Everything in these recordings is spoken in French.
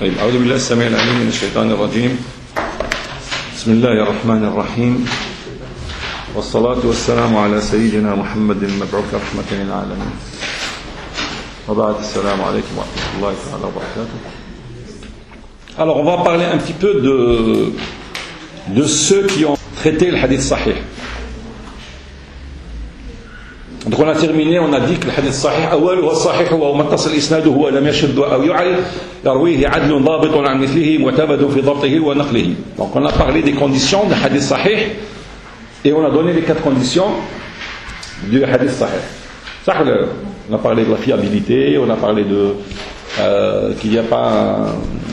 طيب أعوذ بالله السميع العليم من الشيطان الرجيم. بسم الله الرحمن الرحيم، والصلاة والسلام على سيدنا محمد المبعوث رحمة للعالمين، وبعد. السلام عليكم ورحمة الله تعالى وبركاته. Alors on va parler un petit peu de ceux qui ont traité le hadith sahih. Donc on a terminé, on a dit que le hadith sahih أوله الصحيح وهو متصل إسناده ولم يشذ أو يعل يرويه عدل ضابط عن مثله معتمد في ضبطه ونقله. Donc on a parlé des conditions du hadith sahih et on a donné les 4 conditions du hadith sahih. Ça, on a parlé de la fiabilité, on a parlé de qu'il n'y a pas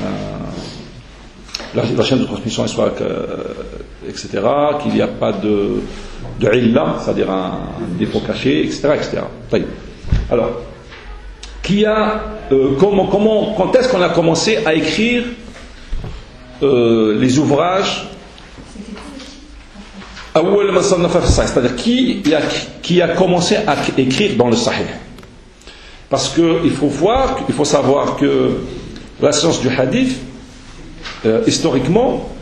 la chaîne de transmission soit etc., qu'il n'y a pas de illa, c'est-à-dire un défaut caché, etc., etc. Alors, quand est-ce qu'on a commencé à écrire les ouvrages? C'est-à-dire qui a commencé à écrire dans le Sahih? Parce qu'il faut savoir que la science du hadith, historiquement,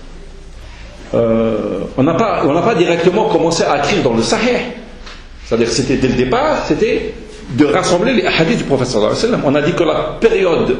on n'a pas directement commencé à écrire dans le Sahih. C'est-à-dire c'était dès le départ, c'était de rassembler les hadiths du prophète sallallahu alayhi wa sallam. On a dit que la période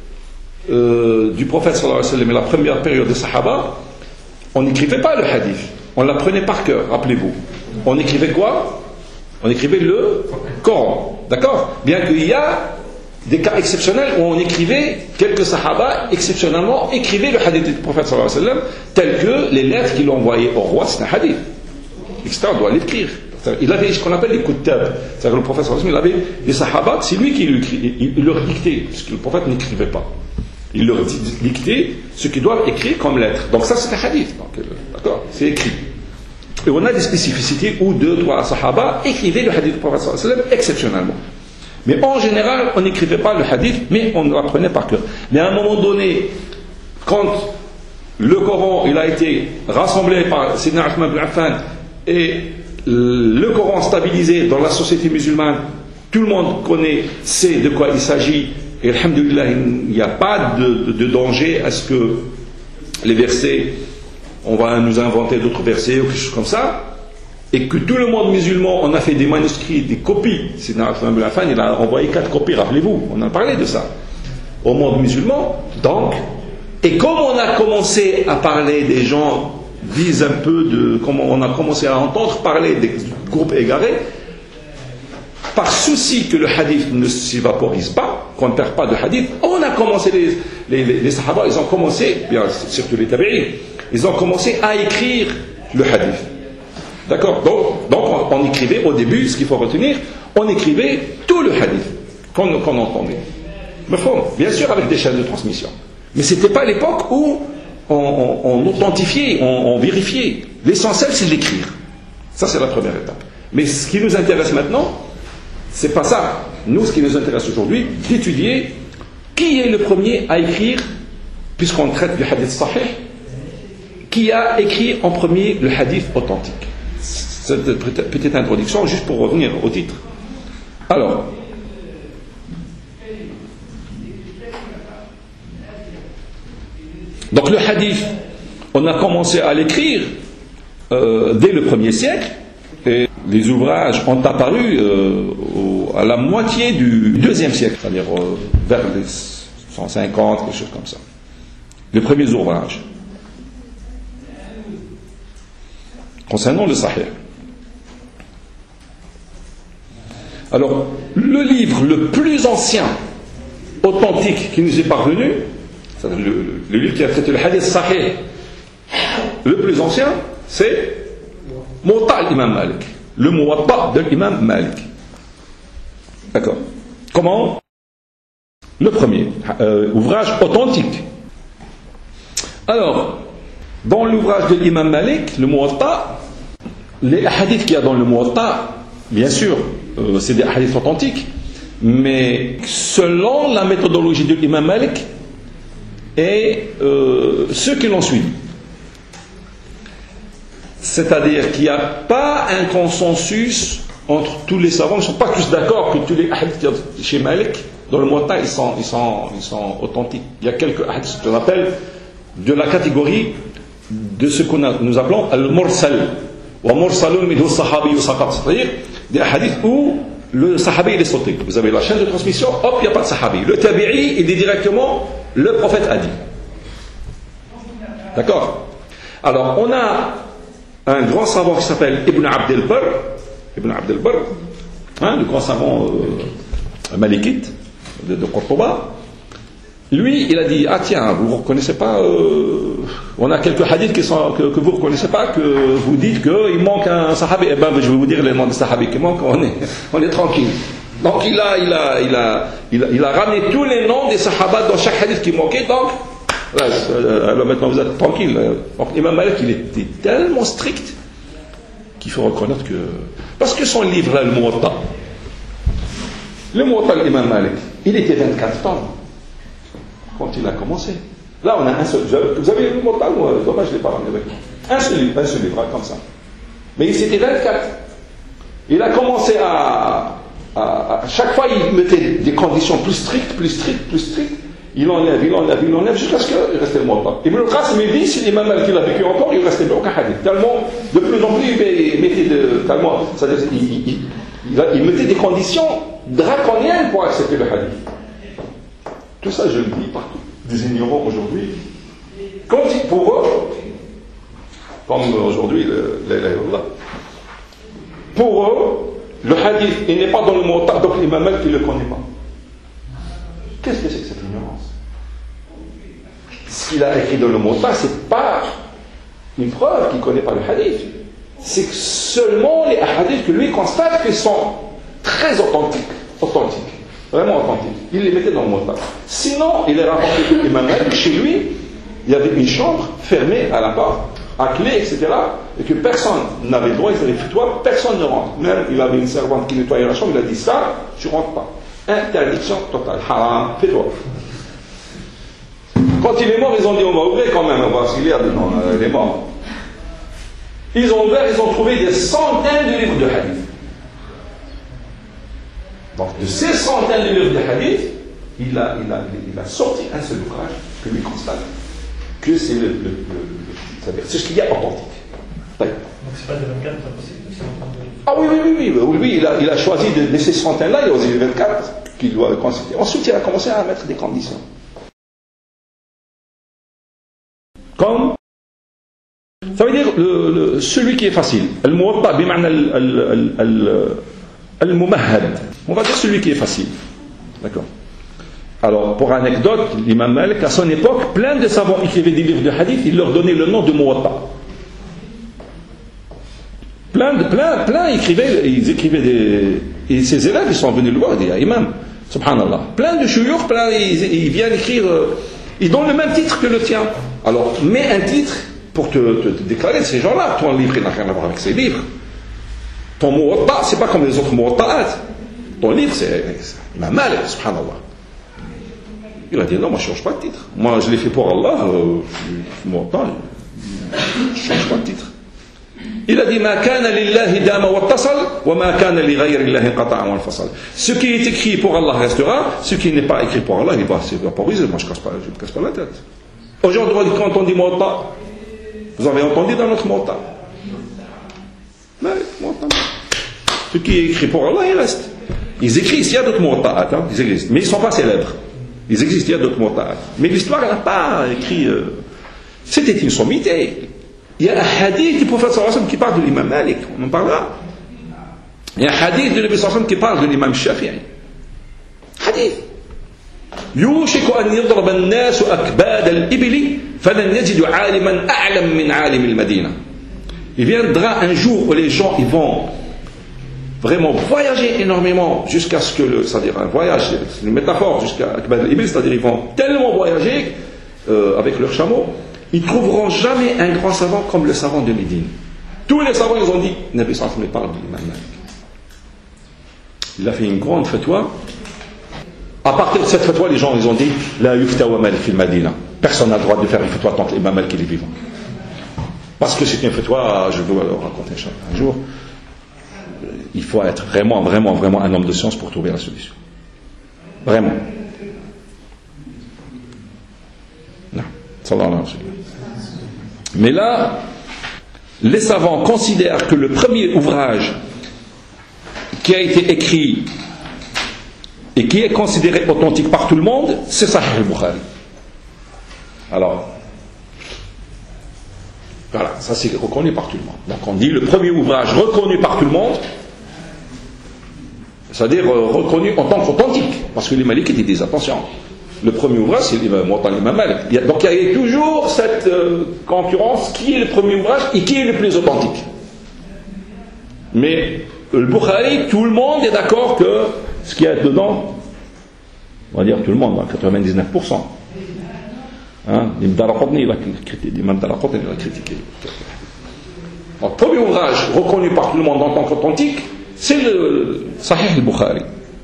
du prophète sallallahu alayhi wa sallam et la première période des Sahaba, on n'écrivait pas le hadith, on l'apprenait par cœur, rappelez-vous. On écrivait quoi? On écrivait le Coran, d'accord? Bien qu'il y a des cas exceptionnels où on écrivait, quelques Sahaba exceptionnellement écrivaient le hadith du prophète sallallahu alayhi wa sallam, tels que les lettres qu'il envoyait au roi, c'est un hadith, etc. On doit l'écrire. Il avait ce qu'on appelle les kutab, c'est-à-dire le prophète sallallahu alayhi wa sallam, il avait des Sahaba, c'est lui qui il leur dictait, puisque le prophète n'écrivait pas. Il leur dictait ce qu'ils doivent écrire comme lettres. Donc ça c'est un hadith, donc, d'accord, c'est écrit. Et on a des spécificités où 2-3 Sahaba écrivaient le hadith du prophète sallallahu alayhi wa sallam exceptionnellement. Mais en général, on n'écrivait pas le hadith, mais on l'apprenait par cœur. Mais à un moment donné, quand le Coran il a été rassemblé par Sayyidina Uthman ibn Affan et le Coran stabilisé dans la société musulmane, tout le monde sait de quoi il s'agit, et alhamdulillah, il n'y a pas de danger à ce que les versets, on va nous inventer d'autres versets ou quelque chose comme ça, et que tout le monde musulman, on a fait des manuscrits, des copies. Sayyidina Uthman ibn Affan, il a envoyé 4 copies, rappelez-vous, on a parlé de ça, au monde musulman. Donc, et comme on a commencé à parler, des gens disent un peu de, comme on a commencé à entendre parler des groupes égarés, par souci que le hadith ne s'évaporise pas, qu'on ne perd pas de hadith, on a commencé, les Sahaba, ils ont commencé, bien, surtout les tabi'in, ils ont commencé à écrire le hadith. D'accord? Donc on écrivait au début, ce qu'il faut retenir, on écrivait tout le hadith qu'on entendait. Bien sûr avec des chaînes de transmission. Mais ce n'était pas l'époque où on authentifiait, on vérifiait. L'essentiel c'est d'écrire. Ça c'est la première étape. Mais ce qui nous intéresse maintenant, c'est pas ça. Nous, ce qui nous intéresse aujourd'hui, d'étudier qui est le premier à écrire, puisqu'on traite du hadith sahih, qui a écrit en premier le hadith authentique. Cette petite introduction juste pour revenir au titre. Alors, donc le hadith, on a commencé à l'écrire dès le 1er siècle, et les ouvrages ont apparu à la moitié du 2e siècle, c'est-à-dire vers les 150, quelque chose comme ça. Les premiers ouvrages concernant le Sahih. Alors, le livre le plus ancien, authentique, qui nous est parvenu, c'est-à-dire le livre qui a traité le hadith sahih, le plus ancien, c'est Muwatta l'imam Malik. Le Muwatta de l'imam Malik. D'accord. Comment? Le premier, ouvrage authentique. Alors, dans l'ouvrage de l'imam Malik, le Muwatta, les hadiths qu'il y a dans le Muwatta, bien sûr, c'est des hadiths authentiques, mais selon la méthodologie de l'imam Malik et ceux qui l'ont suivi. C'est-à-dire qu'il n'y a pas un consensus entre tous les savants, ils ne sont pas tous d'accord que tous les hadiths chez Malik dans le Muwatta, ils sont authentiques. Il y a quelques hadiths qu'on appelle de la catégorie de ce que nous appelons al-mursal. Wa mursalun midhu sahabi saqat. C'est-à-dire des hadiths où le sahabi il est sauté. Vous avez la chaîne de transmission, hop, il n'y a pas de sahabi. Le tabi'i, il dit directement, le prophète a dit. D'accord? Alors, on a un grand savant qui s'appelle Ibn Abd al-Barr, le grand savant malikite de Cordoba. Lui, il a dit, ah tiens, vous ne reconnaissez pas, on a quelques hadiths que vous ne reconnaissez pas, que vous dites qu'il manque un sahabi. Eh bien, je vais vous dire les noms des sahabis qui manquent, on est tranquille. Donc il a ramené tous les noms des sahabas dans chaque hadith qui manquait, donc alors maintenant vous êtes tranquille. Donc Imam Malik, il était tellement strict qu'il faut reconnaître que... Parce que son livre, là, le Muwatta, de l'Imam Malik, il était 24 tomes quand il a commencé. Là, on a un seul. Vous avez le Muwatta, dommage, je ne l'ai pas ramené avec moi. Un seul livre, comme ça. Mais c'était 24. Il a commencé à chaque fois, il mettait des conditions plus strictes. Il enlève, jusqu'à ce qu'il restait le Muwatta. Ibn al-Qasim, il dit, si l'imam Malik a vécu encore, il ne restait aucun hadith. Tellement, de plus en plus, il mettait c'est-à-dire, il mettait des conditions draconiennes pour accepter le hadith. Tout ça, je le dis partout. Des ignorants aujourd'hui, pour eux, comme aujourd'hui, pour eux, le hadith, il n'est pas dans le Muwatta, donc l'imam Malik, il ne le connaît pas. Qu'est-ce que c'est que cette ignorance? Ce qu'il a écrit dans le Muwatta, ce n'est pas une preuve qu'il ne connaît pas le hadith. C'est que seulement les hadiths que lui constate qu'ils sont très authentiques, vraiment authentiques. Il les mettait dans le Muwatta. Sinon, il est rapporté que l'imam Malik, chez lui, il y avait une chambre fermée à la porte, à clé, etc. Et que personne n'avait le droit, il faisait fais-toi, personne ne rentre. Même, il avait une servante qui nettoyait la chambre, il a dit ça, tu ne rentres pas. Interdiction totale, haram, fais-toi. Quand il est mort, ils ont dit on va ouvrir quand même, on va voir s'il y a dedans, il est mort. Ils ont ouvert, ils ont trouvé des centaines de livres de hadith. Donc de ces centaines de livres de hadith, il a sorti un seul ouvrage que lui constate que c'est c'est-à-dire c'est ce qu'il y a authentique. Donc c'est pas de 24, c'est possible. Ah oui, il a choisi de ces centaines-là, il a osé les 24 qu'il doit consulter. Ensuite, il a commencé à mettre des conditions. Comme, ça veut dire celui qui est facile. Al-Muwatta, bima'na al-Mumahhad. On va dire celui qui est facile. D'accord. Alors, pour anecdote, l'imam Malik, à son époque, plein de savants écrivaient des livres de hadith, il leur donnait le nom de Muwatta. Plein, ils écrivaient des... Et ses élèves, ils sont venus le voir, ils disent, imam, subhanallah. Plein de chouyours, ils viennent écrire, ils donnent le même titre que le tien. Alors, mets un titre pour te déclarer de ces gens-là. Ton livre, il n'a rien à voir avec ces livres. Ton Muwatta, c'est pas comme les autres Muwatta'at. Ton livre, c'est imam Malik, subhanallah. Il a dit, non, moi je ne change pas de titre. Moi, je l'ai fait pour Allah, je ne change pas de titre. Il a dit, ma kana lillahi dama wattasal, wa ma kana li ghayri Allahi qata'a wa fasal. Ce qui est écrit pour Allah restera, ce qui n'est pas écrit pour Allah, il va se vaporiser. Moi, je ne me casse pas la tête. Aujourd'hui, quand on dit Muwatta, vous avez entendu dans notre Muwatta. Mais, Muwatta. Ce qui est écrit pour Allah, il reste. Ils écrivent, il y a d'autres Muwatta'at, ils existent, mais ils ne sont pas célèbres. Ils existent, il y a d'autres Muwatta'at. Mais l'histoire, elle n'a pas écrit. C'était une sommité. Il y a un hadith du prophète sallallahu alayhi wa sallam qui parle de l'imam Malik, on en parlera. Il y a un hadith de Nabi sallallahu alayhi wa sallam qui parle de l'imam Shafi'i. Hadith. يوشك أن يضرب الناس أكباد الإبل فلن يجد عالما أعلم من عالم المدينة. Il viendra un jour où les gens ils vont vraiment voyager énormément jusqu'à ce que c'est-à-dire un voyage, c'est une métaphore, jusqu'à Akbad al-Ibil, c'est-à-dire ils vont tellement voyager avec leurs chameaux, ils ne trouveront jamais un grand savant comme le savant de Médine. Tous les savants, ils ont dit, Nabi sallallahu alayhi wa sallam parle de l'imam Malik. Il a fait une grande fatwa. À partir de cette fatwa, les gens, ils ont dit, la yufta wa Malik fil Madina. Personne n'a le droit de faire une fatwa tant que l'imam Malik est vivant. Parce que c'est une fatwa, je vais vous raconter un jour. Il faut être vraiment un homme de science pour trouver la solution. Vraiment. Non. Sallallahu alayhi wa sallam. Mais là, les savants considèrent que le premier ouvrage qui a été écrit et qui est considéré authentique par tout le monde, c'est Sahih al-Bukhari. Alors, voilà, ça c'est reconnu par tout le monde. Donc on dit le premier ouvrage reconnu par tout le monde, c'est-à-dire reconnu en tant qu'authentique, parce que les Malikites disent attention, le premier ouvrage c'est l'imam Malik. Donc il y a toujours cette concurrence, qui est le premier ouvrage et qui est le plus authentique. Mais le Bukhari, tout le monde est d'accord que ce qu'il y a dedans, on va dire tout le monde, 99%. L'imam Daraqutni il a critiqué. Donc, le premier ouvrage reconnu par tout le monde en tant qu'authentique, c'est le Sahih al-Bukhari.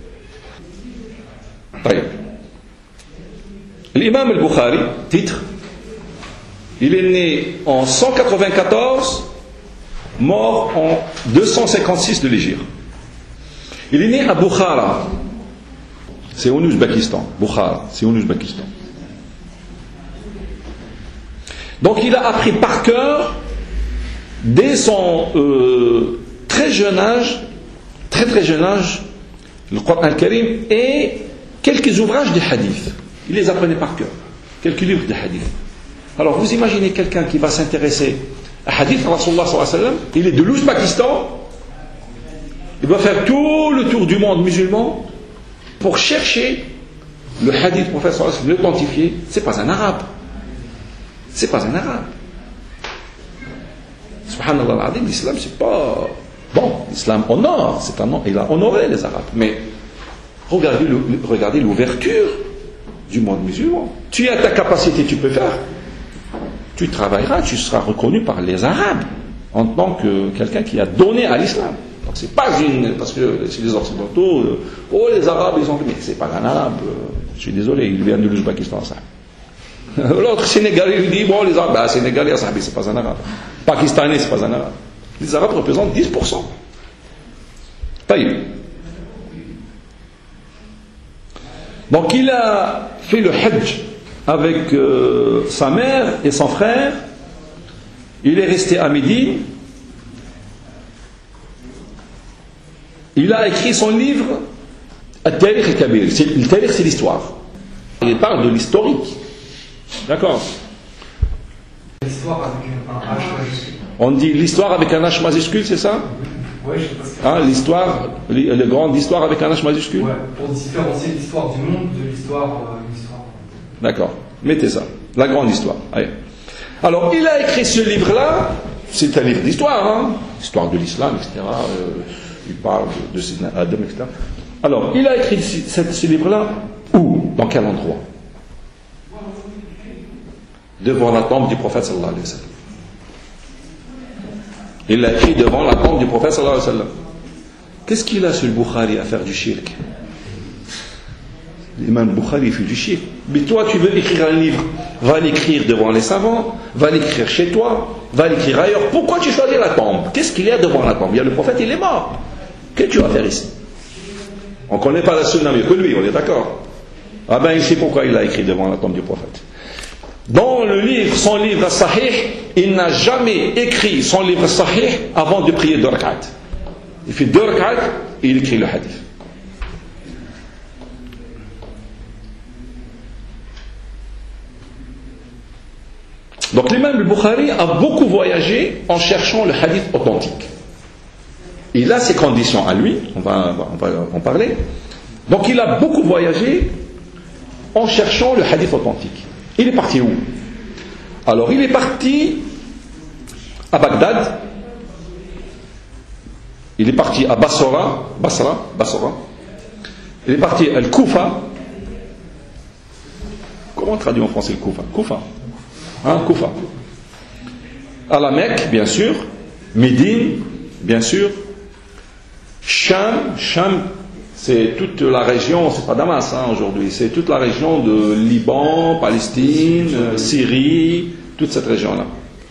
L'imam al-Bukhari, titre, il est né en 194, mort en 256 de l'Hégire. Il est né à Bukhara, c'est en Ouzbékistan. Bukhara, c'est en Ouzbékistan. Donc il a appris par cœur dès son très jeune âge, très jeune âge, le Coran al-Karim et quelques ouvrages de hadith. Il les apprenait par cœur, quelques livres de hadith. Alors vous imaginez quelqu'un qui va s'intéresser à hadith, Rasulullah sallallahu alayhi wa sallam, il est de l'Ouzbékistan, il va faire tout le tour du monde musulman pour chercher le hadith du prophète sallallahu alayhi wa sallam, l'authentifier. C'est pas un arabe. C'est pas un arabe. Subhanallah al-Azim, l'islam c'est pas... Bon, l'islam honore, c'est un nom, il a honoré les arabes. Mais regardez l'ouverture du monde musulman. Tu as ta capacité, tu peux faire. Tu travailleras, tu seras reconnu par les arabes en tant que quelqu'un qui a donné à l'islam. Donc c'est pas une... Parce que chez les occidentaux, les arabes ils ont... Mais c'est pas un arabe. Je suis désolé, il vient de l'Ouzbékistan, ça. L'autre Sénégalais lui dit, bon les arabes, Sénégalais, c'est pas un arabe. Pakistanais, c'est pas un arabe. Les arabes représentent 10%. Taïb. Donc il a fait le hajj avec sa mère et son frère. Il est resté à Médine. Il a écrit son livre Al-Tarikh al-Kabir. Le Tarikh, c'est l'histoire. Il parle de l'historique. D'accord. L'histoire avec un H majuscule. On dit l'histoire avec un H majuscule, c'est ça? Oui, je sais pas. L'histoire, la grande histoire avec un H majuscule? Ouais, pour différencier l'histoire du monde de l'histoire. D'accord, mettez ça. La grande histoire. Allez. Alors, il a écrit ce livre-là, c'est un livre d'histoire, hein? L'histoire de l'islam, etc. Il parle de Sidna Adam, etc. Alors, il a écrit ce livre-là, où? Dans quel endroit? Devant la tombe du prophète sallallahu alayhi wa sallam. Il l'a écrit devant la tombe du prophète sallallahu alayhi wa sallam. Qu'est-ce qu'il a sur le Bukhari à faire du shirk? L'imam Bukhari fait du shirk. Mais toi tu veux écrire un livre, va l'écrire devant les savants, va l'écrire chez toi, va l'écrire ailleurs. Pourquoi tu choisis la tombe? Qu'est-ce qu'il y a devant la tombe? Il y a le prophète, il est mort. Qu'est-ce que tu vas faire ici? On ne connaît pas la sunna mieux que lui, on est d'accord? Ah ben il sait pourquoi il l'a écrit devant la tombe du prophète. Dans le livre, son livre Sahih, il n'a jamais écrit son livre Sahih avant de prier 2 rak'at. Il fait 2 rak'at et il écrit le hadith. Donc l'imam al-Bukhari a beaucoup voyagé en cherchant le hadith authentique. Il a ses conditions à lui, on va en parler. Donc il a beaucoup voyagé en cherchant le hadith authentique. Il est parti où? Alors il est parti à Bagdad, il est parti à Basra, il est parti à Al-Koufa. Comment on traduit en français le Koufa? Koufa. Koufa. À la Mecque, bien sûr, Médine, bien sûr, Cham, c'est toute la région, c'est pas Damas aujourd'hui, c'est toute la région de Liban, Palestine, Syrie, toute cette région-là.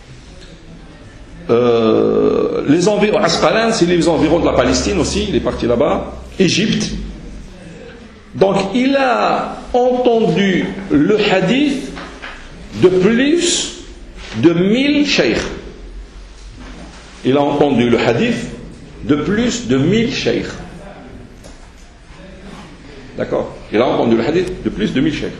Les environs, Asqalan, c'est les environs de la Palestine aussi, il est parti là-bas. Égypte, Donc il a entendu le hadith de plus de 1000 cheikh. Il a entendu le hadith de plus de 1000 cheikh. D'accord? Il a entendu le hadith de plus de 1000 cheikh.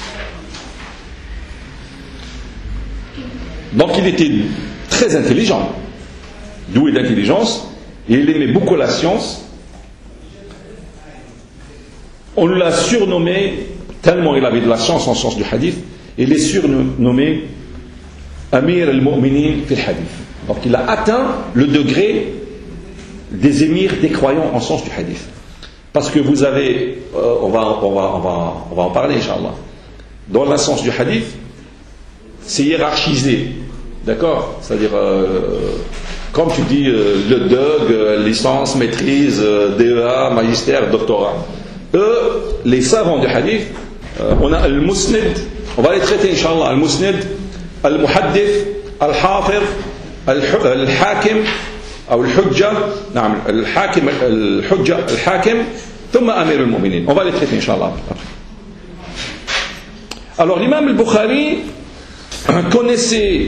Donc il était très intelligent, doué d'intelligence, et il aimait beaucoup la science. On l'a surnommé, tellement il avait de la science en sens du hadith, il est surnommé Amir al-Mu'minin fil hadith. Donc il a atteint le degré des émirs des croyants en sens du hadith. Parce que vous avez, on va en parler, Inch'Allah. Dans le sens du hadith, c'est hiérarchisé. D'accord? C'est-à-dire, comme tu dis, le DUG, licence, maîtrise, DEA, magistère, doctorat. Eux, les savants du hadith, on a al-Musnid, on va les traiter, Inch'Allah, al-Musnid, al-Muhaddith, al-Hafiz, al-Hakim, أو الحجة نعم الحاكم الحجة الحاكم ثم أمير المؤمنين. On va les traiter Inch'Allah. Alors l'imam al-Bukhari connaissait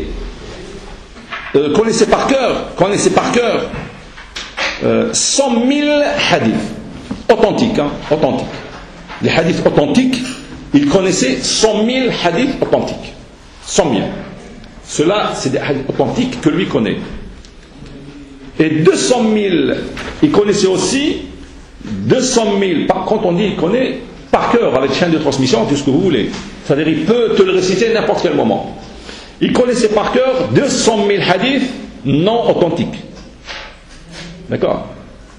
par cœur 100 000 hadiths authentiques, authentiques. Les hadiths authentiques, il connaissait 100 000 hadiths authentiques. 100 000. Cela, c'est des hadiths authentiques que lui connaît. Et 200 000, il connaissait aussi 200 000, quand on dit il connaît par cœur, avec chaîne de transmission, tout ce que vous voulez. C'est-à-dire il peut te le réciter à n'importe quel moment. Il connaissait par cœur 200 000 hadiths non authentiques. D'accord?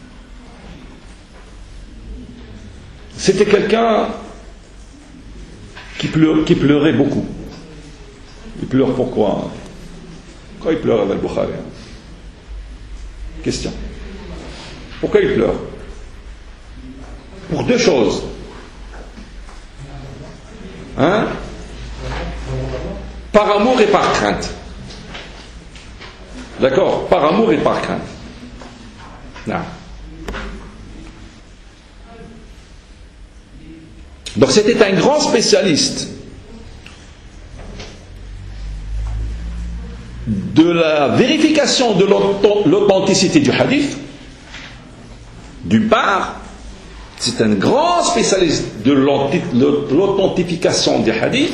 C'était quelqu'un qui pleurait beaucoup. Il pleure pourquoi? Pourquoi il pleure avec Al-Bukhari? Question. Pourquoi il pleure? Pour deux choses. Hein? Par amour et par crainte. D'accord? Par amour et par crainte. Non. Donc c'était un grand spécialiste de la vérification de l'authenticité du hadith. D'une part, c'est un grand spécialiste de l'authentification des hadiths.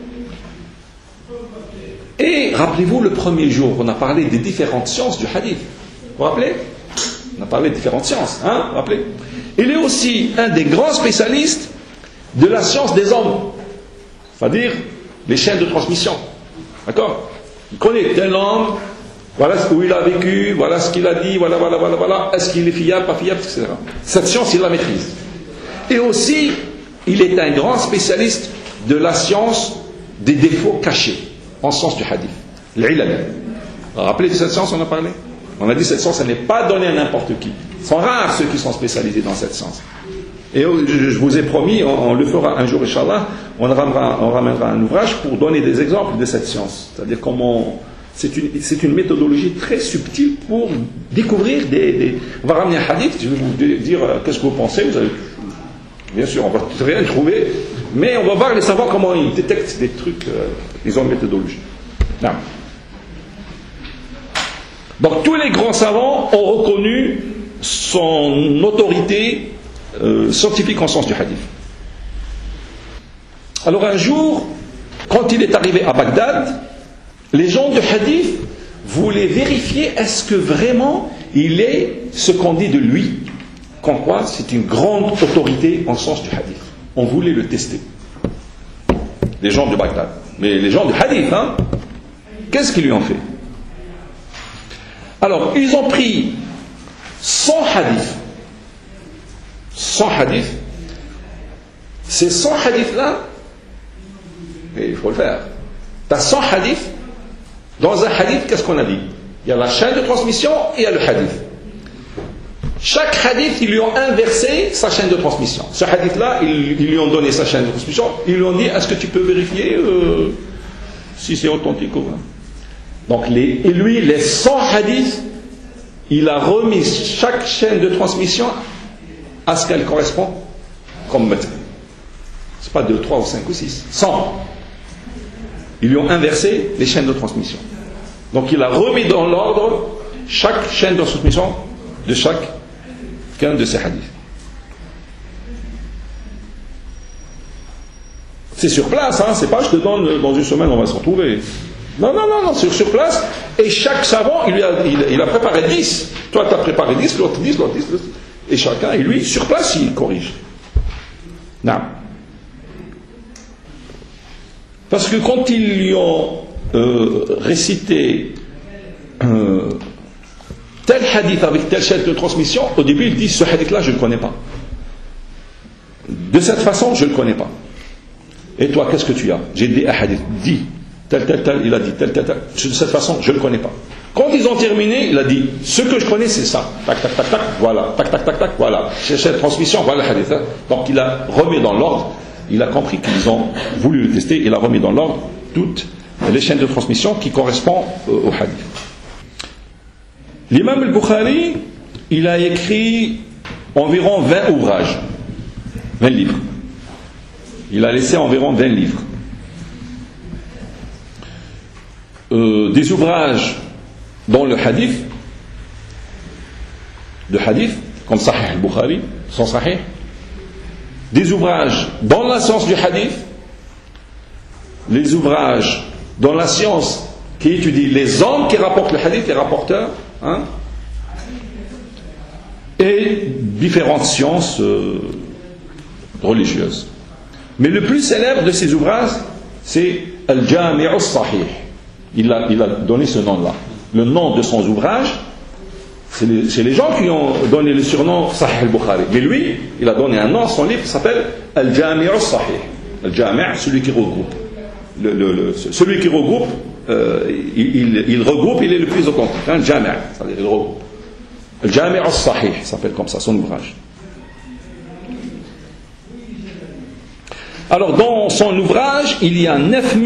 Et rappelez-vous, le premier jour, on a parlé des différentes sciences du hadith. Vous vous rappelez? On a parlé des différentes sciences, hein? Vous vous rappelez? Il est aussi un des grands spécialistes de la science des hommes, c'est-à-dire les chaînes de transmission. D'accord? Il connaît tel homme, voilà où il a vécu, voilà ce qu'il a dit, voilà, est-ce qu'il est fiable, pas fiable, etc. Cette science, il la maîtrise. Et aussi, il est un grand spécialiste de la science des défauts cachés, en sens du hadith. L'ilal. Vous vous rappelez de cette science, on a parlé? On a dit cette science, elle n'est pas donnée à n'importe qui. Ce sont rares ceux qui sont spécialisés dans cette science. Et je vous ai promis, on le fera un jour, Inch'Allah, on ramènera un ouvrage pour donner des exemples de cette science. C'est-à-dire comment... C'est une méthodologie très subtile pour découvrir On va ramener un hadith, je vais vous dire qu'est-ce que vous pensez. Vous allez, bien sûr, on va rien trouver, mais on va voir les savants comment ils détectent des trucs, ils ont une méthodologie. Non. Donc tous les grands savants ont reconnu son autorité scientifique en sens du hadith. Alors un jour, quand il est arrivé à Bagdad, les gens du hadith voulaient vérifier est-ce que vraiment il est ce qu'on dit de lui, comme quoi c'est une grande autorité en sens du hadith. On voulait le tester. Les gens de Bagdad. Mais les gens du hadith, hein, qu'est-ce qu'ils lui ont fait? Alors, ils ont pris 100 hadiths. 100 hadiths. Ces 100 hadiths-là, et il faut le faire. Tu as 100 hadiths. Dans un hadith, qu'est-ce qu'on a dit? Il y a la chaîne de transmission et il y a le hadith. Chaque hadith, ils lui ont inversé sa chaîne de transmission. Ce hadith-là, ils lui ont donné sa chaîne de transmission. Ils lui ont dit, est-ce que tu peux vérifier si c'est authentique ou pas? Donc, et lui, les 100 hadiths, il a remis chaque chaîne de transmission à ce qu'elle correspond comme méthode. C'est pas 2, 3 ou 5 ou 6. 100. Ils lui ont inversé les chaînes de transmission. Donc il a remis dans l'ordre chaque chaîne de transmission de chacun de ces hadiths. C'est sur place, hein, c'est pas je te donne dans une semaine on va se retrouver. Non, c'est sur place. Et chaque savant, il a préparé 10. Toi, tu as préparé 10, l'autre 10, l'autre 10. Et chacun, et lui, sur place, il corrige. Non. Parce que quand ils lui ont récité tel hadith avec telle chaîne de transmission, au début, il dit ce hadith-là, je ne le connais pas. De cette façon, je ne le connais pas. Et toi, qu'est-ce que tu as? J'ai dit un hadith, dis. Tel, il a dit tel. De cette façon, je ne le connais pas. Quand ils ont terminé, il a dit ce que je connais, c'est ça. Tac, voilà. Tac, voilà. C'est cette transmission, voilà le hadith. Donc il a remis dans l'ordre, il a compris qu'ils ont voulu le tester, il a remis dans l'ordre toutes les chaînes de transmission qui correspondent au hadith. L'imam al-Bukhari, il a écrit environ 20 ouvrages, 20 livres. Il a laissé environ 20 livres. Des ouvrages dans le hadith, comme Sahih al-Bukhari, son Sahih, des ouvrages dans la science du hadith, les ouvrages dans la science qui étudie les hommes qui rapportent le hadith, les rapporteurs, hein, et différentes sciences religieuses. Mais le plus célèbre de ces ouvrages, c'est Al-Jami' al-Sahih. Il a donné ce nom-là. Le nom de son ouvrage, c'est les gens qui ont donné le surnom Sahih al-Bukhari. Mais lui, il a donné un nom à son livre qui s'appelle Al-Jami' al-Sahih. Al-Jami', celui qui regroupe. Celui qui regroupe, il regroupe, il est le plus authentique. Al-Jami', c'est-à-dire il regroupe. Al-Jami' al-Sahih, il s'appelle comme ça, son ouvrage. Alors, dans son ouvrage, il y a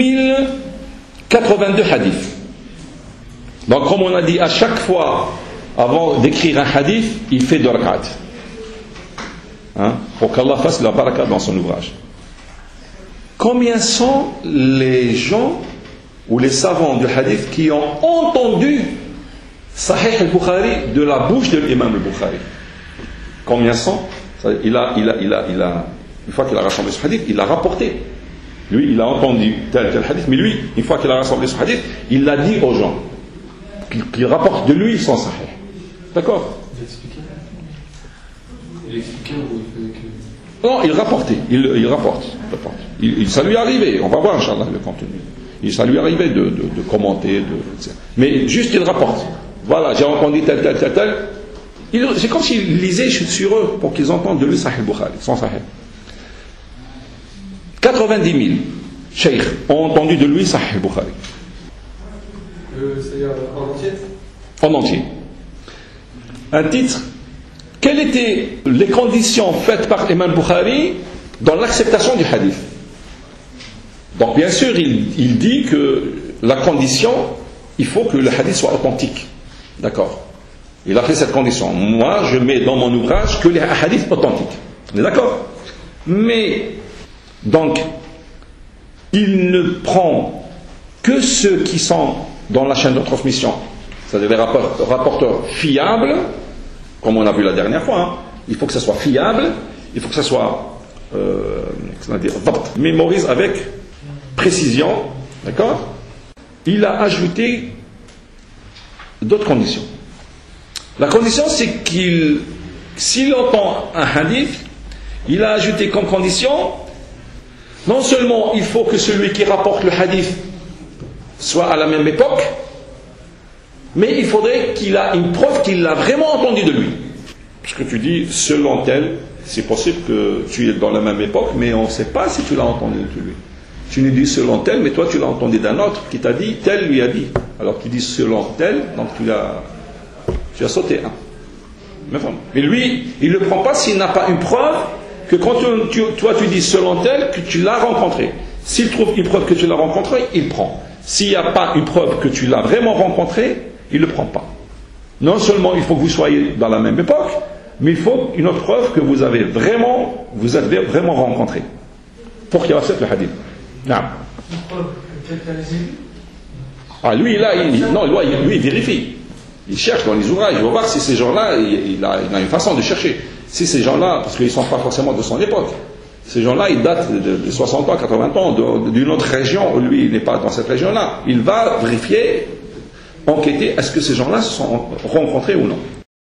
9082 hadiths. Donc, comme on a dit, à chaque fois, avant d'écrire un hadith, il fait 2 rak'at. Hein, pour qu'Allah fasse la baraka dans son ouvrage. Combien sont les gens ou les savants du hadith qui ont entendu Sahih al-Bukhari de la bouche de l'imam al-Bukhari? Combien sont? Il a, une fois qu'il a rassemblé ce hadith, il l'a rapporté. Lui, il a entendu tel hadith, mais lui, une fois qu'il a rassemblé ce hadith, il l'a dit aux gens. Qu'il rapporte de lui son sahih. D'accord? Il expliquait ou il faisait que... Non, il rapportait. Il rapporte. Ça lui est arrivé. On va voir, Inch'Allah, le contenu. Ça lui est arrivé de commenter, mais juste il rapporte. Voilà, j'ai entendu tel. C'est comme s'il lisait sur eux pour qu'ils entendent de lui Sahih Bukhari, son Sahih. 90 000 cheikh ont entendu de lui Sahih Bukhari. C'est-à-dire en entier? En entier. Un titre. Quelles étaient les conditions faites par Imam Bukhari dans l'acceptation du hadith? Donc bien sûr, il dit que la condition, il faut que le hadith soit authentique. D'accord? Il a fait cette condition. Moi, je mets dans mon ouvrage que les hadiths authentiques. On est d'accord? Mais, donc, il ne prend que ceux qui sont dans la chaîne de transmission, c'est-à-dire les rapporteurs fiables, comme on a vu la dernière fois. Hein. Il faut que ça soit fiable, il faut que ça soit mémorise avec précision, d'accord? Il a ajouté d'autres conditions. La condition, c'est s'il entend un hadith, il a ajouté comme condition, non seulement il faut que celui qui rapporte le hadith soit à la même époque, mais il faudrait qu'il ait une preuve qu'il l'a vraiment entendu de lui. Parce que tu dis, selon tel, c'est possible que tu es dans la même époque, mais on ne sait pas si tu l'as entendu de lui. Tu nous dis selon tel, mais toi tu l'as entendu d'un autre qui t'a dit, tel lui a dit. Alors tu dis selon tel, donc tu as sauté un. Mais lui, il ne le prend pas s'il n'a pas une preuve que quand toi tu dis selon tel, que tu l'as rencontré. S'il trouve une preuve que tu l'as rencontré, il prend. S'il n'y a pas une preuve que tu l'as vraiment rencontré, il ne le prend pas. Non seulement il faut que vous soyez dans la même époque, mais il faut une autre preuve que vous êtes vraiment rencontré. pour qu'il accepte le hadith. Non. Ah, lui, là, lui, il vérifie. Il cherche dans les ouvrages, il va voir si ces gens-là, il a une façon de chercher. Si ces gens-là, parce qu'ils ne sont pas forcément de son époque, ces gens-là, ils datent de 60 ans, 80 ans, d'une autre région, où lui, il n'est pas dans cette région-là. Il va vérifier, enquêter, est-ce que ces gens-là se sont rencontrés ou non.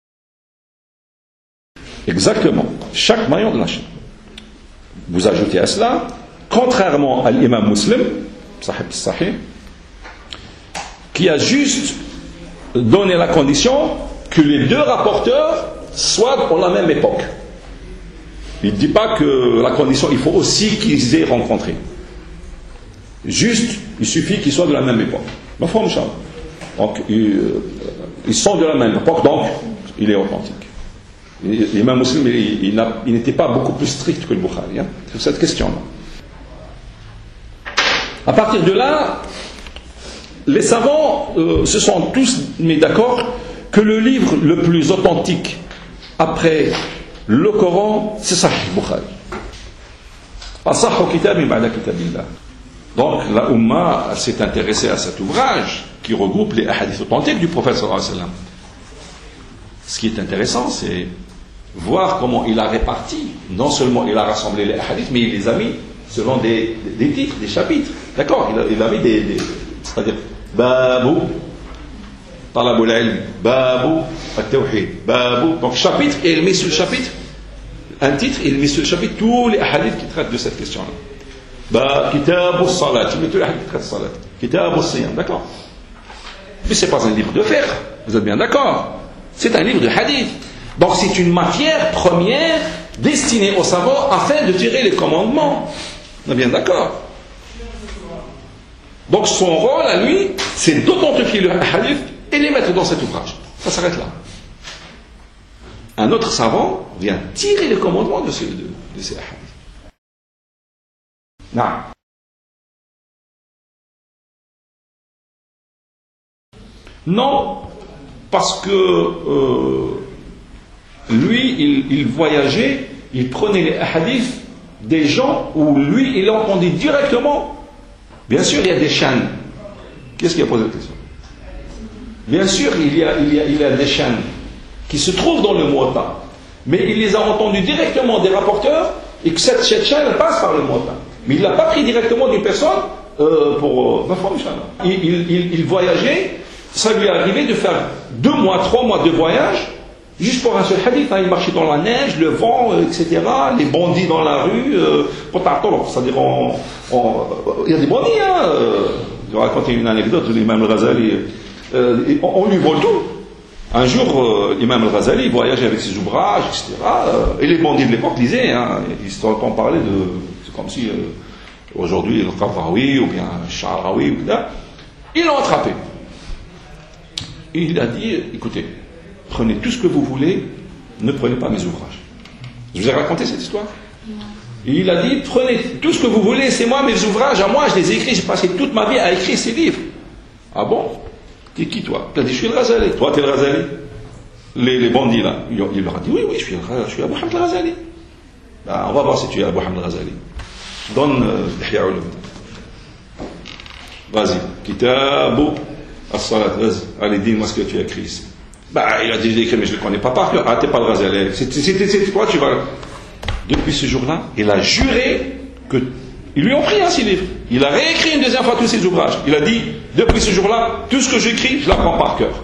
Exactement. Chaque maillon de la chaîne. Vous ajoutez à cela, contrairement à l'imam Muslim, Sahih, qui a juste donné la condition que les deux rapporteurs soient à la même époque. Il ne dit pas que la condition, il faut aussi qu'ils aient rencontré. Juste, il suffit qu'ils soient de la même époque. Donc, ils sont de la même époque, donc il est authentique. L'imam Muslim, il n'était pas beaucoup plus strict que le Bukhari, hein, sur cette question-là. À partir de là, les savants se sont tous mis d'accord que le livre le plus authentique après le Coran, c'est Sahih Bukhari. Asahhu kitabin ba'da kitabillah. Donc la Ummah s'est intéressée à cet ouvrage qui regroupe les hadiths authentiques du prophète sallallahu alayhi wa sallam. Ce qui est intéressant, c'est voir comment il a réparti, non seulement il a rassemblé les hadiths, mais il les a mis selon des titres, des chapitres. D'accord, il a mis c'est-à-dire Babou Talabul Ilm, Babou At-Tawhid, Babou. Donc chapitre, et il met sur le chapitre un titre, et il met sur le chapitre tous les hadiths qui traitent de cette question-là. Kitab al-Salat, il met tous les hadiths qui traitent de Salat. Kitab al-Siyam, d'accord. Mais ce n'est pas un livre de fiqh, vous êtes bien d'accord. C'est un livre de hadith. Donc c'est une matière première destinée aux savants afin de tirer les commandements. On est bien d'accord. Donc son rôle à lui, c'est d'authentifier le hadith et les mettre dans cet ouvrage. Ça s'arrête là. Un autre savant vient tirer les commandements de ces hadiths. Non. Non, parce que lui, il voyageait, il prenait les hadiths des gens où lui, il entendait directement. Bien sûr, il y a des chaînes. Qu'est-ce qui a posé la question? Bien sûr, il y a des chaînes qui se trouvent dans le Muwatta, mais il les a entendus directement des rapporteurs et que cette chaîne passe par le Muwatta. Mais il ne l'a pas pris directement d'une personne pour... Il voyageait, ça lui est arrivé de faire 2 mois, 3 mois de voyage juste pour un seul hadith. Il marchait dans la neige, le vent, etc. Les bandits dans la rue. C'est-à-dire, il y a des bandits. Je vais raconter une anecdote de l'imam al-Ghazali. On lui vole tout. Un jour, l'imam al-Ghazali voyageait avec ses ouvrages, etc. Et les bandits de l'époque lisaient. Ils s'entendent parler de... C'est comme si aujourd'hui, le Qardawi ou bien le Sha'rawi ou bien... Ils l'ont attrapé. Il a dit, écoutez, prenez tout ce que vous voulez, ne prenez pas mes ouvrages. Je vous ai raconté cette histoire? Et il a dit, prenez tout ce que vous voulez, c'est moi, mes ouvrages, à moi, je les ai écrits, j'ai passé toute ma vie à écrire ces livres. Ah bon? T'es qui toi? Tu as dit, je suis le Ghazali. Toi, t'es le Ghazali? Les bandits là. Il leur a dit, oui, je suis Abu Hamd al-Ghazali. Ben, on va voir si tu es Abu Hamd al-Ghazali. Donne Ihya Ulum. Vas-y. Kitabu as-Salat, vas-y. Allez, dis-moi ce que tu as écrit ici. Bah, il a dit, écrit, mais je ne le connais pas par cœur. Ah, t'es pas le Ghazali. C'est quoi, tu vas... Depuis ce jour-là, il a juré que... Ils lui ont pris ces livres. Il a réécrit une deuxième fois tous ses ouvrages. Il a dit, depuis ce jour-là, tout ce que j'écris, je l'apprends par cœur.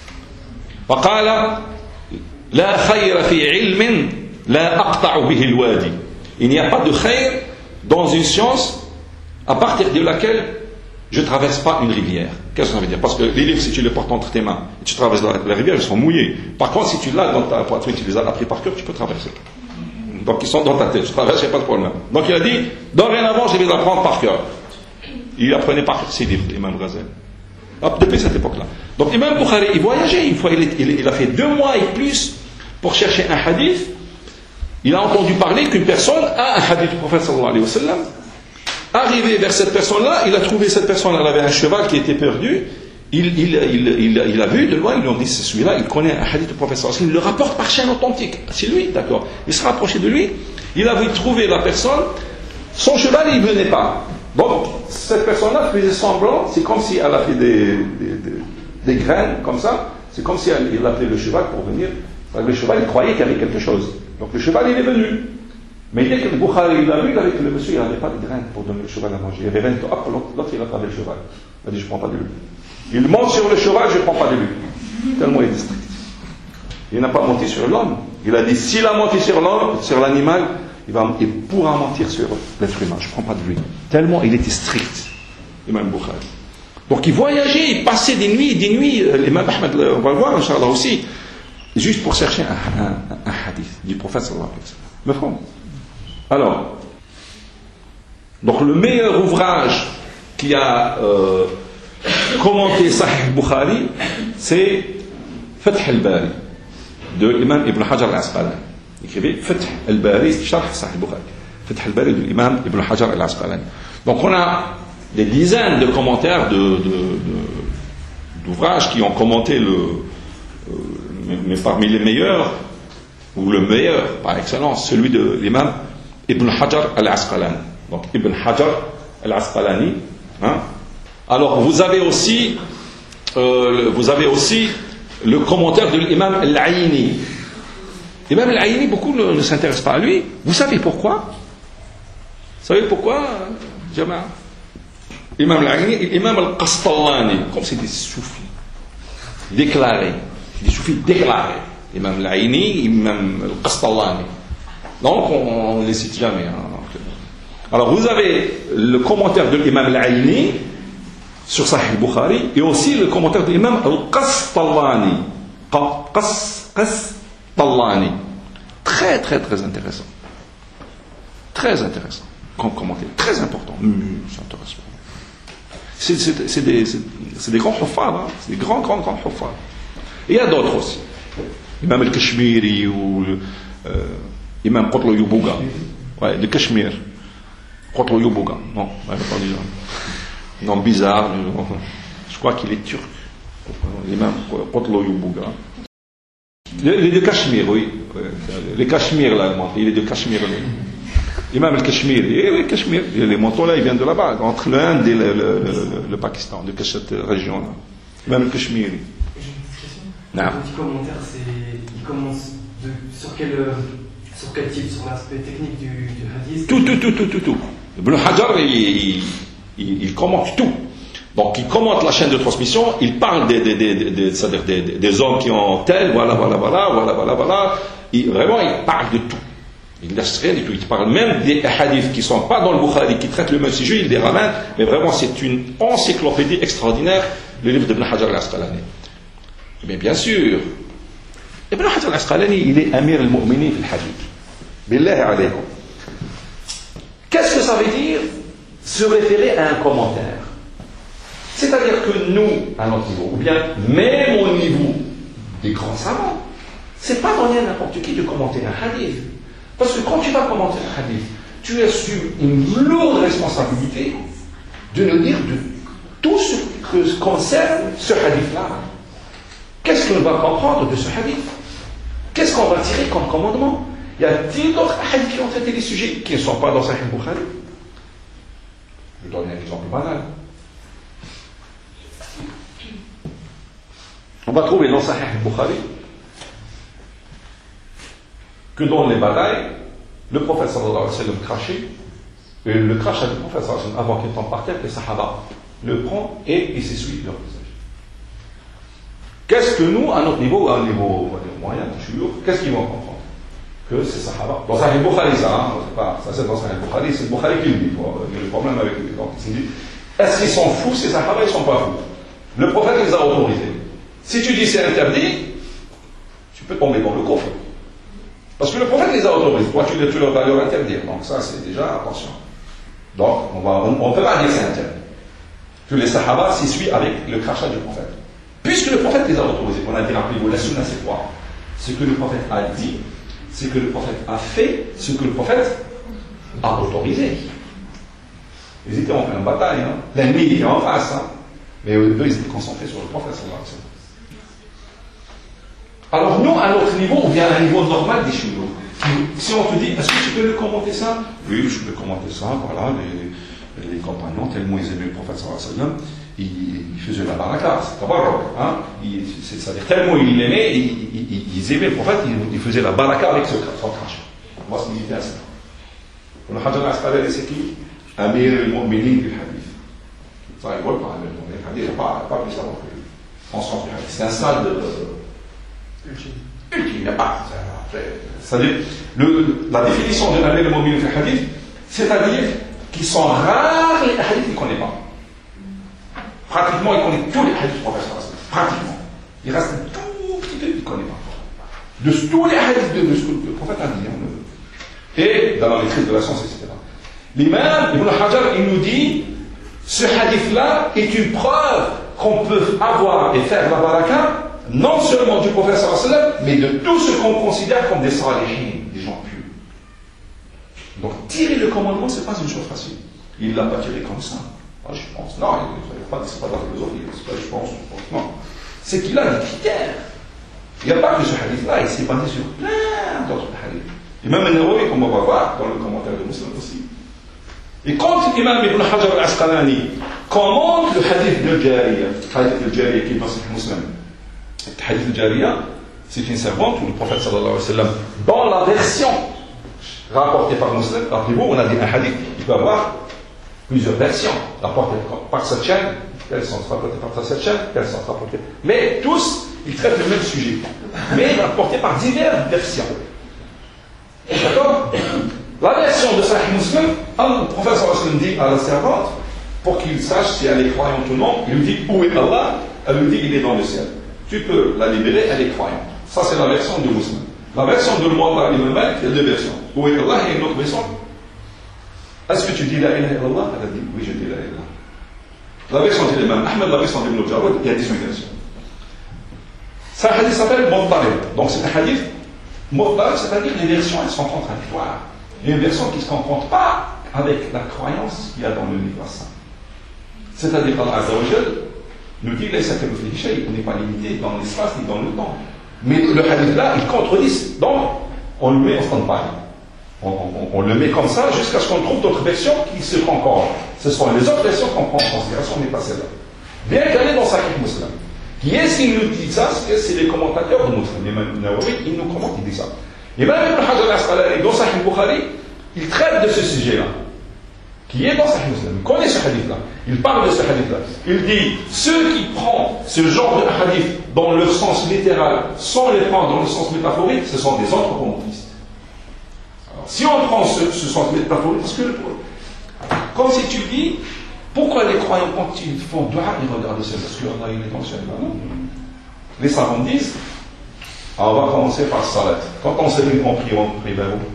Il n'y a pas de khayr dans une science à partir de laquelle je ne traverse pas une rivière. Qu'est-ce que ça veut dire? Parce que les livres, si tu les portes entre tes mains et tu traverses la rivière, ils seront mouillés. Par contre, si tu l'as dans ta poitrine, tu les as appris par cœur, tu peux traverser. Donc ils sont dans ta tête, tu traverses, il n'y a pas de problème. Donc il a dit, dorénavant, je vais les apprendre par cœur. Il apprenait par cœur ses livres, l'imam Ghazali. Depuis cette époque-là. Donc l'imam Bukhari, il voyageait. Une fois, il a fait 2 mois et plus pour chercher un hadith. Il a entendu parler qu'une personne a un hadith du prophète sallallahu alayhi wa sallam. Arrivé vers cette personne-là, il a trouvé cette personne, elle avait un cheval qui était perdu. Il a vu de loin, ils lui ont dit c'est celui-là, il connaît un hadith du prophète sallallahu alayhi wa sallam, il le rapporte par chaîne authentique. C'est lui, d'accord. Il se rapprochait de lui, il avait trouvé la personne son cheval, il ne venait pas. Donc, cette personne-là faisait semblant, c'est comme si elle a fait des graines, comme ça, c'est comme si il appelait le cheval pour venir. Le cheval, il croyait qu'il y avait quelque chose. Donc le cheval, il est venu. Mais dès que le Bukhari il a vu, il avait que le monsieur, il n'avait pas de graines pour donner le cheval à manger. Il y avait rien, hop, l'autre, il a attrapé le cheval. Il a dit, je ne prends pas de lui. Il monte sur le cheval, je ne prends pas de lui. Tellement il est strict. Il n'a pas menti sur l'homme. Il a dit, s'il a menti sur l'homme, sur l'animal, il pourra mentir sur l'être humain. Je ne prends pas de lui. Tellement il était strict, l'imam Bukhari. Donc il voyageait, il passait des nuits, l'imam Ahmed, on va le voir, Inch'Allah aussi, juste pour chercher un hadith du prophète sallallahu alayhi wa sallam. Alors, donc le meilleur ouvrage qui a commenté Sahih Bukhari, c'est Fath al-Bari de l'imam Ibn Hajar al-Asqalani. Écrivez Fath al-Bari, Sharh Sahih Bukhari. Fath al-Bari de l'imam Ibn Hajar al-Asqalani. Donc on a des dizaines de commentaires d'ouvrages qui ont commenté mais parmi les meilleurs, ou le meilleur par excellence, celui de l'imam Ibn Hajar al-Asqalani. Donc Ibn Hajar al-Asqalani. Hein? Alors vous avez aussi le commentaire de l'imam al-Ayni. L'imam al-Ayni, beaucoup ne s'intéressent pas à lui. Vous savez pourquoi? Vous savez pourquoi, Jama'a? L'imam al-Ayni et l'imam al-Qastallani, comme c'est des soufis déclarés. Des soufis déclarés. L'imam al-Ayni, l'imam al-Qastallani. Donc on ne les cite jamais. Hein. Alors vous avez le commentaire de l'imam al-Ayni sur Sahih Bukhari et aussi le commentaire de l'imam al-Qastallani. Qastallani. Très très très intéressant. Très intéressant. Comme commentaire. Très important. C'est intéressant. C'est des grands huffaz, hein. C'est des grands huffaz. Et il y a d'autres aussi. Imam al-Kashmiri ou Imam Qutlu Yubuga. Ouais, de Cachemire. Qutlu Yubuga. Non, non, bizarre. Je crois qu'il est turc. L'imam Qutlu Yubuga. Il est de Cachemire, oui. Les Cachemire, là, il est de Cachemire. Imam al-Kashmir, oui, Cachemire, les manteaux là, ils viennent de là-bas, entre l'Inde et le Pakistan, de cette région-là. Imam al-Kashmir. Le petit commentaire, il commence sur quel type? Sur l'aspect technique du hadith? Tout. Ibn Hajar, il commente tout. Donc il commente la chaîne de transmission, il parle c'est-à-dire des hommes qui ont tel, voilà. Vraiment, il parle de tout. Il ne laisse rien du tout. Il parle même des hadiths qui ne sont pas dans le Bukhari, qui traitent le même sujet, il les ramène. Mais vraiment, c'est une encyclopédie extraordinaire, le livre d'Ibn Hajar al-Asqalani. Mais bien sûr, Ibn Hajar al-Asqalani, il est Amir al-Mu'minin fil hadith. Billahi alaykum. Qu'est-ce que ça veut dire se référer à un commentaire? C'est-à-dire que nous, à notre niveau, ou bien même au niveau des grands savants, c'est pas donner à n'importe qui de commenter un hadith. Parce que quand tu vas commenter un hadith, tu assumes une lourde responsabilité de nous dire de tout ce que concerne ce hadith-là. Qu'est-ce qu'on va comprendre de ce hadith? Qu'est-ce qu'on va tirer comme commandement? Y a-t-il d'autres hadiths qui ont traité des sujets qui ne sont pas dans Sahih Bukhari? Je donne un exemple banal. On va trouver dans Sahih Bukhari que dans les batailles, le prophète sallallahu alayhi wa sallam crachait, et le crachat du prophète sallallahu alayhi wa sallam, avant qu'il tombe par terre, les sahaba le prend et il s'essuie leur visage. Qu'est-ce que nous, à notre niveau, à un niveau moyen, qu'est-ce qu'ils vont comprendre? Que ces sahaba, dans Sahih Bukhari, ça c'est dans Sahih Bukhari, c'est le Bukhari qui le dit, le problème avec les gens qui se disent, est-ce qu'ils sont fous, ces sahaba, ils ne sont pas fous? Le prophète les a autorisés. Si tu dis c'est interdit, tu peux tomber dans le coffre. Parce que le prophète les a autorisés. Toi, tu leur vas leur interdire. Donc ça, c'est déjà, attention. Donc, on ne peut pas dire c'est interdit. Que les sahaba s'essuient avec le crachat du prophète. Puisque le prophète les a autorisés. On a dit, rappelez-vous, la sunna, c'est quoi? Ce que le prophète a dit, ce que le prophète a fait, ce que le prophète a autorisé. Ils étaient en pleine bataille. Hein. L'ennemi était en face. Hein. Mais eux, ils étaient concentrés sur le prophète. Alors nous, à notre niveau, on vient à un niveau normal des chouyours. Si on te dit, est-ce que tu peux le commenter ça? Oui, je peux commenter ça, voilà, les compagnons, tellement ils aimaient le prophète sallallahu alayhi wa sallam, ils faisaient la baraka, c'est tabarrok, hein? C'est-à-dire tellement ils l'aimaient, ils aimaient le prophète, ils faisaient la baraka avec son crachat. On va se limiter à ça. Le Hajar al-Asqalani, c'est qui? Amir al-Mu'minin du hadith. Ça rigole pas, Amir al-Mu'minin du hadith, il n'y a pas plus avant que en sens du hadith. C'est un stade ultime, il n'y a pas. C'est-à-dire, la définition de Amir al-Mu'minin du hadith, c'est-à-dire qu'ils sont rares les hadiths qu'il ne connaît pas. Pratiquement, il connaît tous les hadiths du prophète. Pratiquement. Il reste un tout petit peu qu'il ne connaît pas. De tous les hadiths de ce que le prophète a dit. Et dans la maîtrise de la science, etc. L'imam Ibn Hajar, il nous dit, ce hadith-là est une preuve qu'on peut avoir et faire la baraka, non seulement du prophète sallallahu alayhi wa sallam, mais de tout ce qu'on considère comme des salihin, des gens purs. Donc, tirer le commandement, ce n'est pas une chose facile. Il ne l'a pas tiré comme ça. Moi, je pense. Non, c'est pas de la philosophie, c'est pas je pense, non. C'est qu'il a des critères. Il n'y a pas que ce hadith-là, il s'est basé sur plein d'autres hadiths. Imam al-Nawawi, comme on va voir dans le commentaire de Muslim aussi. Et quand l'imam Ibn Hajar al-Asqalani commente le hadith de Jariya, qui est dans Sahih Muslim, le hadith de Jariya, c'est une servante où le prophète sallallahu alayhi wa sallam, dans la version rapportée par Muslim, rappelez-vous, on a dit un hadith, il peut avoir plusieurs versions, rapportées par cette chaîne, quelles sont rapportées par cette chaîne, quelles sont rapportées. Mais tous, ils traitent le même sujet, mais rapportés par diverses versions. D'accord? La version de Sahih Muslim, le prophète sallallahu alayhi wa sallam dit à la servante, pour qu'il sache si elle est croyante ou non, il lui dit où est Allah, elle lui dit il est dans le ciel. Tu peux la libérer, elle est croyante. Ça c'est la version de Muslim. La version de Muwatta Ibn Malik, il y a deux versions. Où est Allah, il y a une autre version. Est-ce que tu dis la ilaha illallah? Elle a dit oui, je dis la ilaha illallah. La version de l'imam Ahmed, la version d'Ibn Jarrad, il y a 18 versions. C'est un hadith qui s'appelle Muttarib. Donc c'est un hadith Muttarib, c'est-à-dire que les versions elles sont contradictoires. Il y a une version qui ne se confronte pas avec la croyance qu'il y a dans le livre saint. C'est-à-dire qu'Allah Azza wa Jal nous dit on n'est pas limité dans l'espace ni dans le temps. Mais le hadith là, il contredit. Donc, on le met en stand-by. On le met comme ça jusqu'à ce qu'on trouve d'autres versions qui se concordent. Ce sont les autres versions qu'on prend en considération, mais pas celle-là. Bien qu'elle est dans Sahih Muslim. Qui est-ce qui nous dit ça? C'est les commentateurs de Muslim. Imam Nawawi, il nous commente, il dit ça. Et même Ibn Hajar al-Asqalani, dans Sahih Bukhari, il traite de ce sujet-là. Qui est dans Sahih Muslim. Il connaît ce hadith-là. Il parle de ce hadith-là. Il dit, ceux qui prennent ce genre de hadith dans le sens littéral, sans les prendre dans le sens métaphorique, ce sont des anthropomorphistes. Alors, si on prend ce sens métaphorique, parce que, comme si tu dis, pourquoi les croyants, quand ils font dua, ils regardent le ciel? Parce que Allah, il est dans le ciel. Non. Les savants disent, on va commencer par salat. Quand on s'est mis en prie vers où?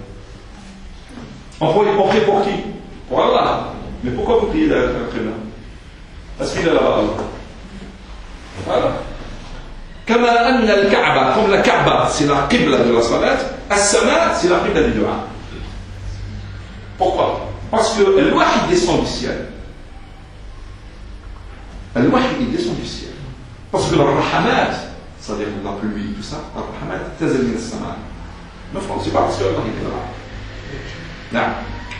On prie pour qui? Pour Allah. Mais pourquoi vous priez derrière le prénom? Parce qu'il est là-bas. Voilà. Comme la Kaaba, c'est la qibla de la salat, as-sama, c'est la qibla du dua. Pourquoi? Parce que le wahy descend du ciel. Le wahy descend du ciel. Parce que le rahamat, c'est-à-dire la pluie, tout ça, le rahamat, tazal min as-sama. Mais c'est pas parce que Allah est là. Non.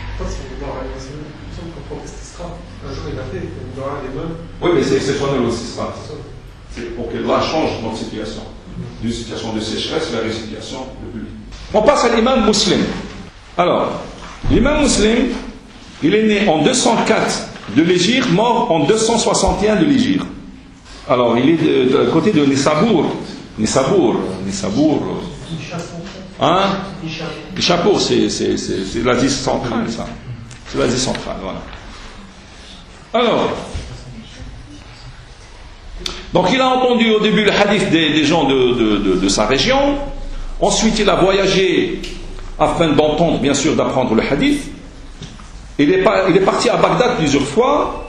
Un jour il a fait une dua des mains. Oui, mais c'est exceptionnel aussi, ça. C'est pour que Allah change notre situation. D'une situation de sécheresse vers une situation de pluie. On passe à l'imam Muslim. Alors, l'imam Muslim, il est né en 204 de l'Hégire, mort en 261 de l'Hégire. Alors, il est de côté de Nissabour. Hein? Nishapour, c'est l'Asie centrale, ça. C'est l'Asie centrale, voilà. Alors, donc il a entendu au début le hadith des gens de sa région. Ensuite, il a voyagé afin d'entendre, bien sûr, d'apprendre le hadith. Il est parti à Bagdad plusieurs fois.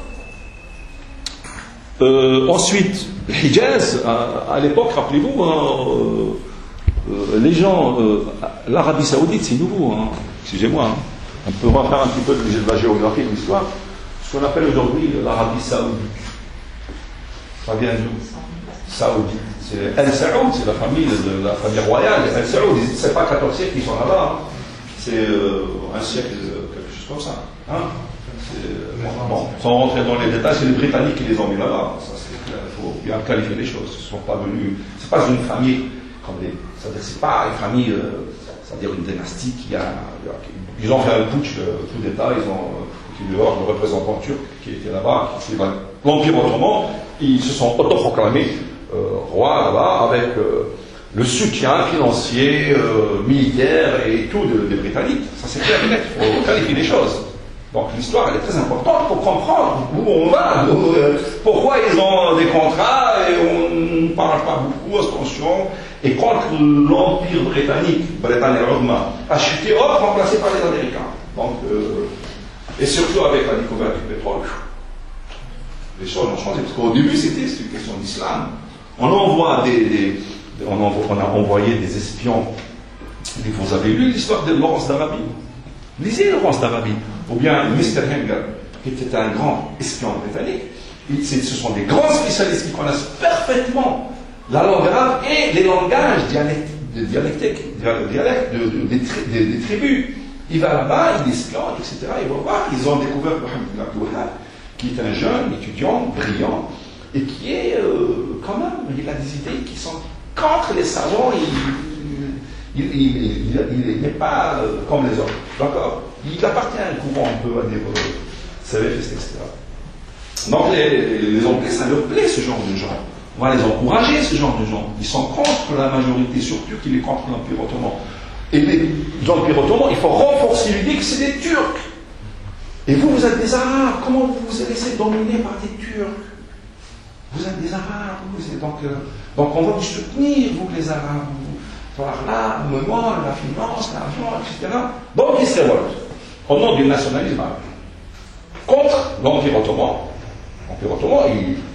Ensuite, le Hijaz, à l'époque, rappelez-vous, les gens, l'Arabie Saoudite, c'est nouveau, hein. Excusez-moi, hein. On peut refaire un petit peu de la géographie, de l'histoire. Ce qu'on appelle aujourd'hui l'Arabie Saoudite. Ça vient d'où? Saoudi. C'est El Saoud, c'est la famille royale. El Saoud, c'est pas 14 siècles qu'ils sont là-bas. Hein. C'est un siècle, quelque chose comme ça. Hein. Bon, sans rentrer dans les détails, c'est les Britanniques qui les ont mis là-bas. Il faut bien qualifier les choses. Ils ne sont pas venus. C'est pas une famille comme les. C'est-à-dire, c'est pas une famille. C'est-à-dire une dynastie ils ont fait un putsch, coup d'État. Ils ont foutu dehors le représentant turc qui était là-bas, qui était l'Empire ottoman. Ils se sont autoproclamés rois là-bas avec le soutien financier, militaire et tout des Britanniques. Ça c'est clair et net. Il faut qualifier les choses. Donc l'histoire elle est très importante pour comprendre où on va, pourquoi ils ont des contrats et on ne parle pas beaucoup, attention. Et quand l'Empire britannique, Bretagne a chuté, remplacé par les Américains. Donc, et surtout avec la découverte du pétrole, les choses ont changé. Parce qu'au début c'était une question d'islam. On a envoyé des espions. Vous avez lu l'histoire de Laurence d'Arabie? Lisez Laurence d'Arabie. Ou bien Mr. Henger, qui était un grand espion britannique. Ce sont des grands spécialistes qui connaissent parfaitement la langue arabe et les langages dialectes des tribus. Il va là-bas, il espionne, etc. Il va voir, ils ont découvert Mohamed Abdul Wahab, qui est un jeune étudiant brillant et qui est quand même, il a des idées qui sont contre les savants. Il n'est pas comme les autres. D'accord? Il appartient à un courant un peu à des salafistes, etc. Donc les Anglais, ça leur plaît ce genre de gens. On va les encourager, ce genre de gens. Ils sont contre la majorité, surtout qu'il est contre l'Empire ottoman. Et l'Empire ottoman, il faut renforcer l'idée que c'est des Turcs. Et vous êtes des Arabes. Comment vous vous laissez dominer par des Turcs? Vous êtes des Arabes. Donc on va vous soutenir, vous les Arabes. Par là, le moment, la finance, l'argent, etc. Donc ils se révoltent au nom du nationalisme arabe contre l'Empire ottoman. L'Empire ottoman,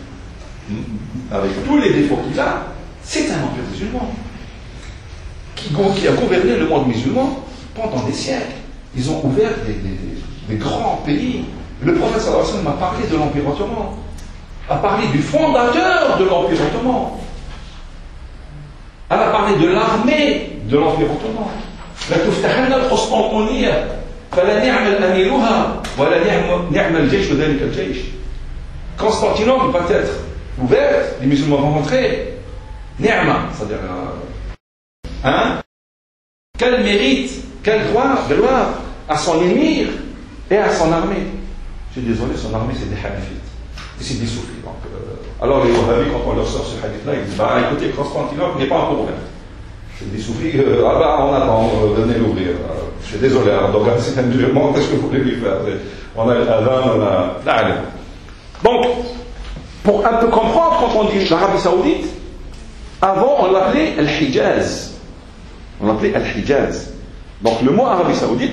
avec tous les défauts qu'il a, c'est un empire musulman qui a gouverné le monde musulman pendant des siècles. Ils ont ouvert des grands pays. Le prophète sallallahu alayhi wa sallam a parlé de l'Empire ottoman, a parlé du fondateur de l'Empire ottoman. Elle a parlé de l'armée de l'Empire ottoman. La tuftahanna al-Qustantiniya, fala ni'ma al-amiruha, wa la ni'ma al-jaysh wa dhalika al-jaysh. Constantinople va être ouverte, les musulmans vont rentrer. Ni'ma, c'est-à-dire quel mérite, quelle gloire à son émir et à son armée. Je suis désolé, son armée c'est des Hanafites et c'est des soufis. Donc, alors les Wahhabis, quand on leur sort ce hadith-là, ils disent bah écoutez, Constantinople n'est pas encore ouverte. C'est des soufis, on attend, venez l'ouvrir. Je suis désolé, Erdogan, c'est un musulman, qu'est-ce que vous voulez lui faire? On a l'adhan, on a. Donc, pour un peu comprendre, quand on dit l'Arabie Saoudite, avant on l'appelait Al-Hijaz. On l'appelait Al-Hijaz. Donc le mot Arabie Saoudite,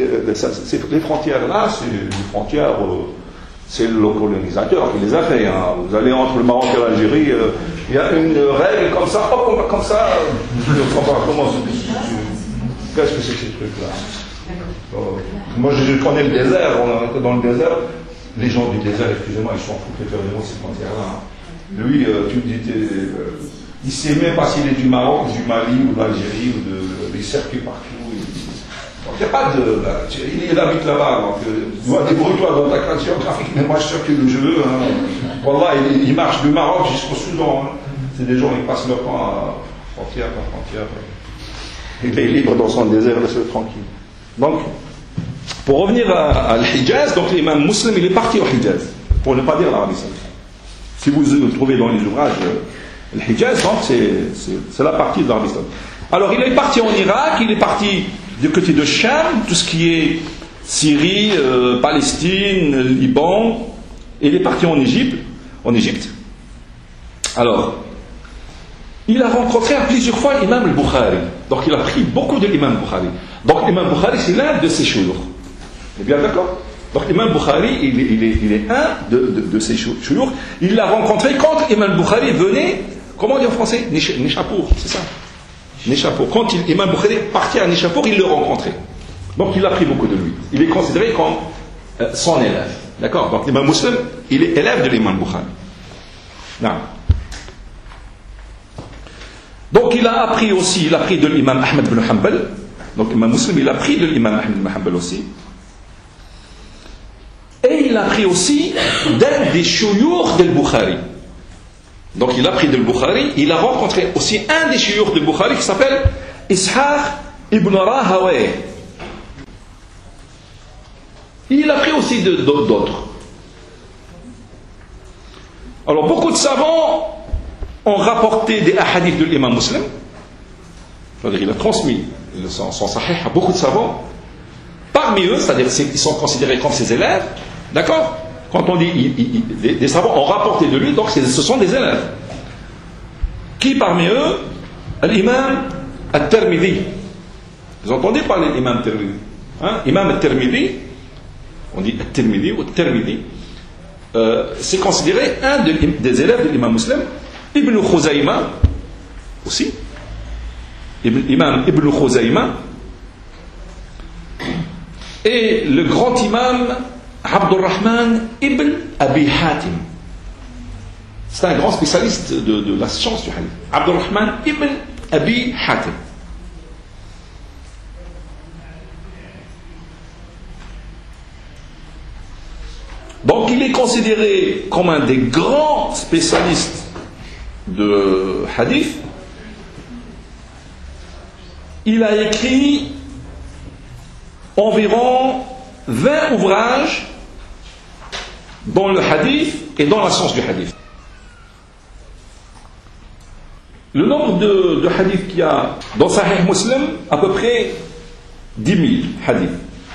les frontières là, c'est des frontières. C'est le colonisateur qui les a fait. Hein. Vous allez entre le Maroc et l'Algérie, il y a une règle comme ça, hop, comme ça. Je ne comprends pas comment qu'est-ce que c'est que ces trucs-là? Moi, je connais le désert. On est dans le désert. Les gens du désert, excusez-moi, ils s'en foutent de ces frontières-là. Lui, tu me dis, il ne sait même pas s'il est du Maroc, du Mali ou de l'Algérie, ou il circule partout. Il n'y a pas de. Il habite là-bas, donc débrouille-toi dans ta carte géographique, mais moi je circule où je veux. Hein. Wallah, il marche du Maroc jusqu'au Soudan. Hein. C'est des gens qui passent leur temps à frontière par frontière. Il est libre dans son désert, laisse-le tranquille. Donc, pour revenir à l'Hijaz, donc l'imam musulman, il est parti au Hijaz, pour ne pas dire l'Arabie Saoudite. Si vous le trouvez dans les ouvrages, l'Hijaz, donc c'est la partie de l'Arabie Saoudite. Alors, il est parti en Irak, il est parti du côté de Cham, tout ce qui est Syrie, Palestine, Liban, et il est parti en Égypte. Alors, il a rencontré plusieurs fois l'imam al-Bukhari. Donc il a pris beaucoup de l'imam Bukhari. Donc l'imam Bukhari, c'est l'un de ses chouyoukh. Vous êtes bien d'accord? Donc l'imam Bukhari, il est un de ses chouyoukh. Il l'a rencontré quand l'imam Bukhari venait, comment on dit en français? Nishapour, c'est ça? Nishapour. Quand l'imam Bukhari partait à Nishapour, il le rencontrait. Donc il a pris beaucoup de lui. Il est considéré comme son élève. D'accord? Donc l'imam Muslim, il est élève de l'imam Bukhari. Non. Donc il a appris aussi, il a appris de l'imam Ahmed ibn Hanbal. Donc l'imam Muslim, il a appris de l'imam Ahmed ibn Hanbal aussi. Et il a appris aussi d'un des shuyukh del Bukhari. Donc il a appris de Bukhari, il a rencontré aussi un des shuyukh del Bukhari qui s'appelle Ishaq ibn Rahawayh. Il a appris aussi d'autres. Alors beaucoup de savants ont rapporté des hadiths de l'imam Muslim. C'est-à-dire il a transmis son sahih à beaucoup de savants. Parmi eux, c'est-à-dire ils sont considérés comme ses élèves. D'accord? Quand on dit des savants ont rapporté de lui, donc ce sont des élèves. Qui parmi eux? L'imam al-Tirmidhi. Vous entendez parler de l'imam al-Tirmidhi? Imam al-Tirmidhi, on dit al-Tirmidhi ou al-Tirmidhi, c'est considéré un des élèves de l'imam Muslim. Ibn Khuzayma aussi. Imam Ibn Khuzayma. Et le grand imam Abdurrahman ibn Abi Hatim. C'est un grand spécialiste de la science du hadith. Abdurrahman ibn Abi Hatim. Donc il est considéré comme un des grands spécialistes de hadith. Il a écrit environ 20 ouvrages dans le hadith et dans la science du hadith. Le nombre de hadiths qu'il y a dans Sahih Muslim, à peu près 10 000 hadiths.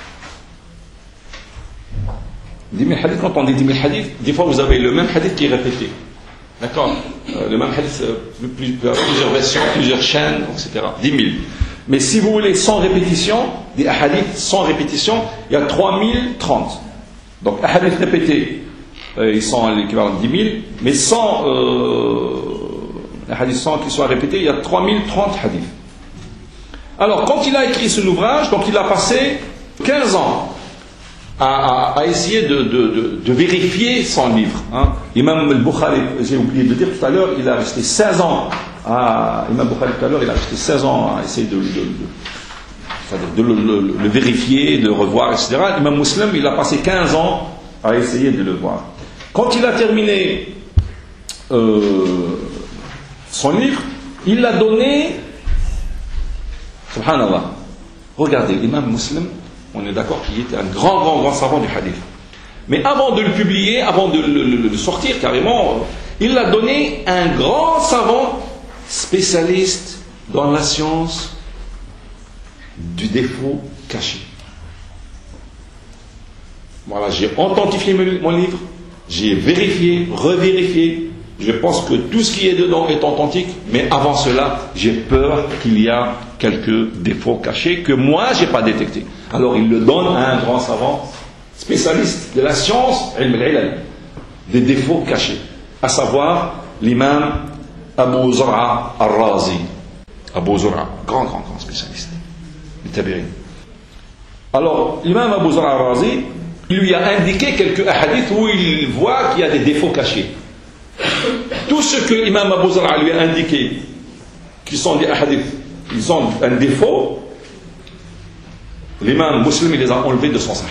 10 000 hadiths, quand on dit 10 000 hadiths, des fois vous avez le même hadith qui est répété. D'accord? Le même hadith, plusieurs versions, plusieurs chaînes, etc. 10 000. Mais si vous voulez sans répétition, des hadiths sans répétition, il y a 3030. Donc hadiths répétés, ils sont à l'équivalent de 10 000, mais sans hadiths sans qu'ils soient répétés, il y a 3030 hadiths. Alors quand il a écrit ce ouvrage, donc il a passé 15 ans à essayer de vérifier son livre. Imam al-Bukhari, j'ai oublié de dire tout à l'heure, il a resté 16 ans. Imam Bukhari tout à l'heure, il a resté 16 ans à essayer de le vérifier, de le revoir, etc. Imam Muslim, il a passé 15 ans à essayer de le voir. Quand il a terminé son livre, il l'a donné, subhanallah, regardez, l'imam Muslim, on est d'accord qu'il était un grand savant du hadith. Mais avant de le publier, avant de le sortir carrément, il l'a donné à un grand savant spécialiste dans la science du défaut caché. Voilà, j'ai authentifié mon livre, j'ai vérifié, revérifié. Je pense que tout ce qui est dedans est authentique, mais avant cela, j'ai peur qu'il y a quelques défauts cachés que moi, je n'ai pas détectés. Alors, il le donne à un grand savant spécialiste de la science, des défauts cachés, à savoir l'imam Abu Zur'a al-Razi. Abu Zur'a, grand spécialiste. Alors, l'imam Abu Zur'a al-Razi, il lui a indiqué quelques hadiths où il voit qu'il y a des défauts cachés. Tout ce que l'imam Abu Zur'a lui a indiqué, qui sont des hadiths, ils ont un défaut, l'imam Muslim, il les a enlevés de son sahih.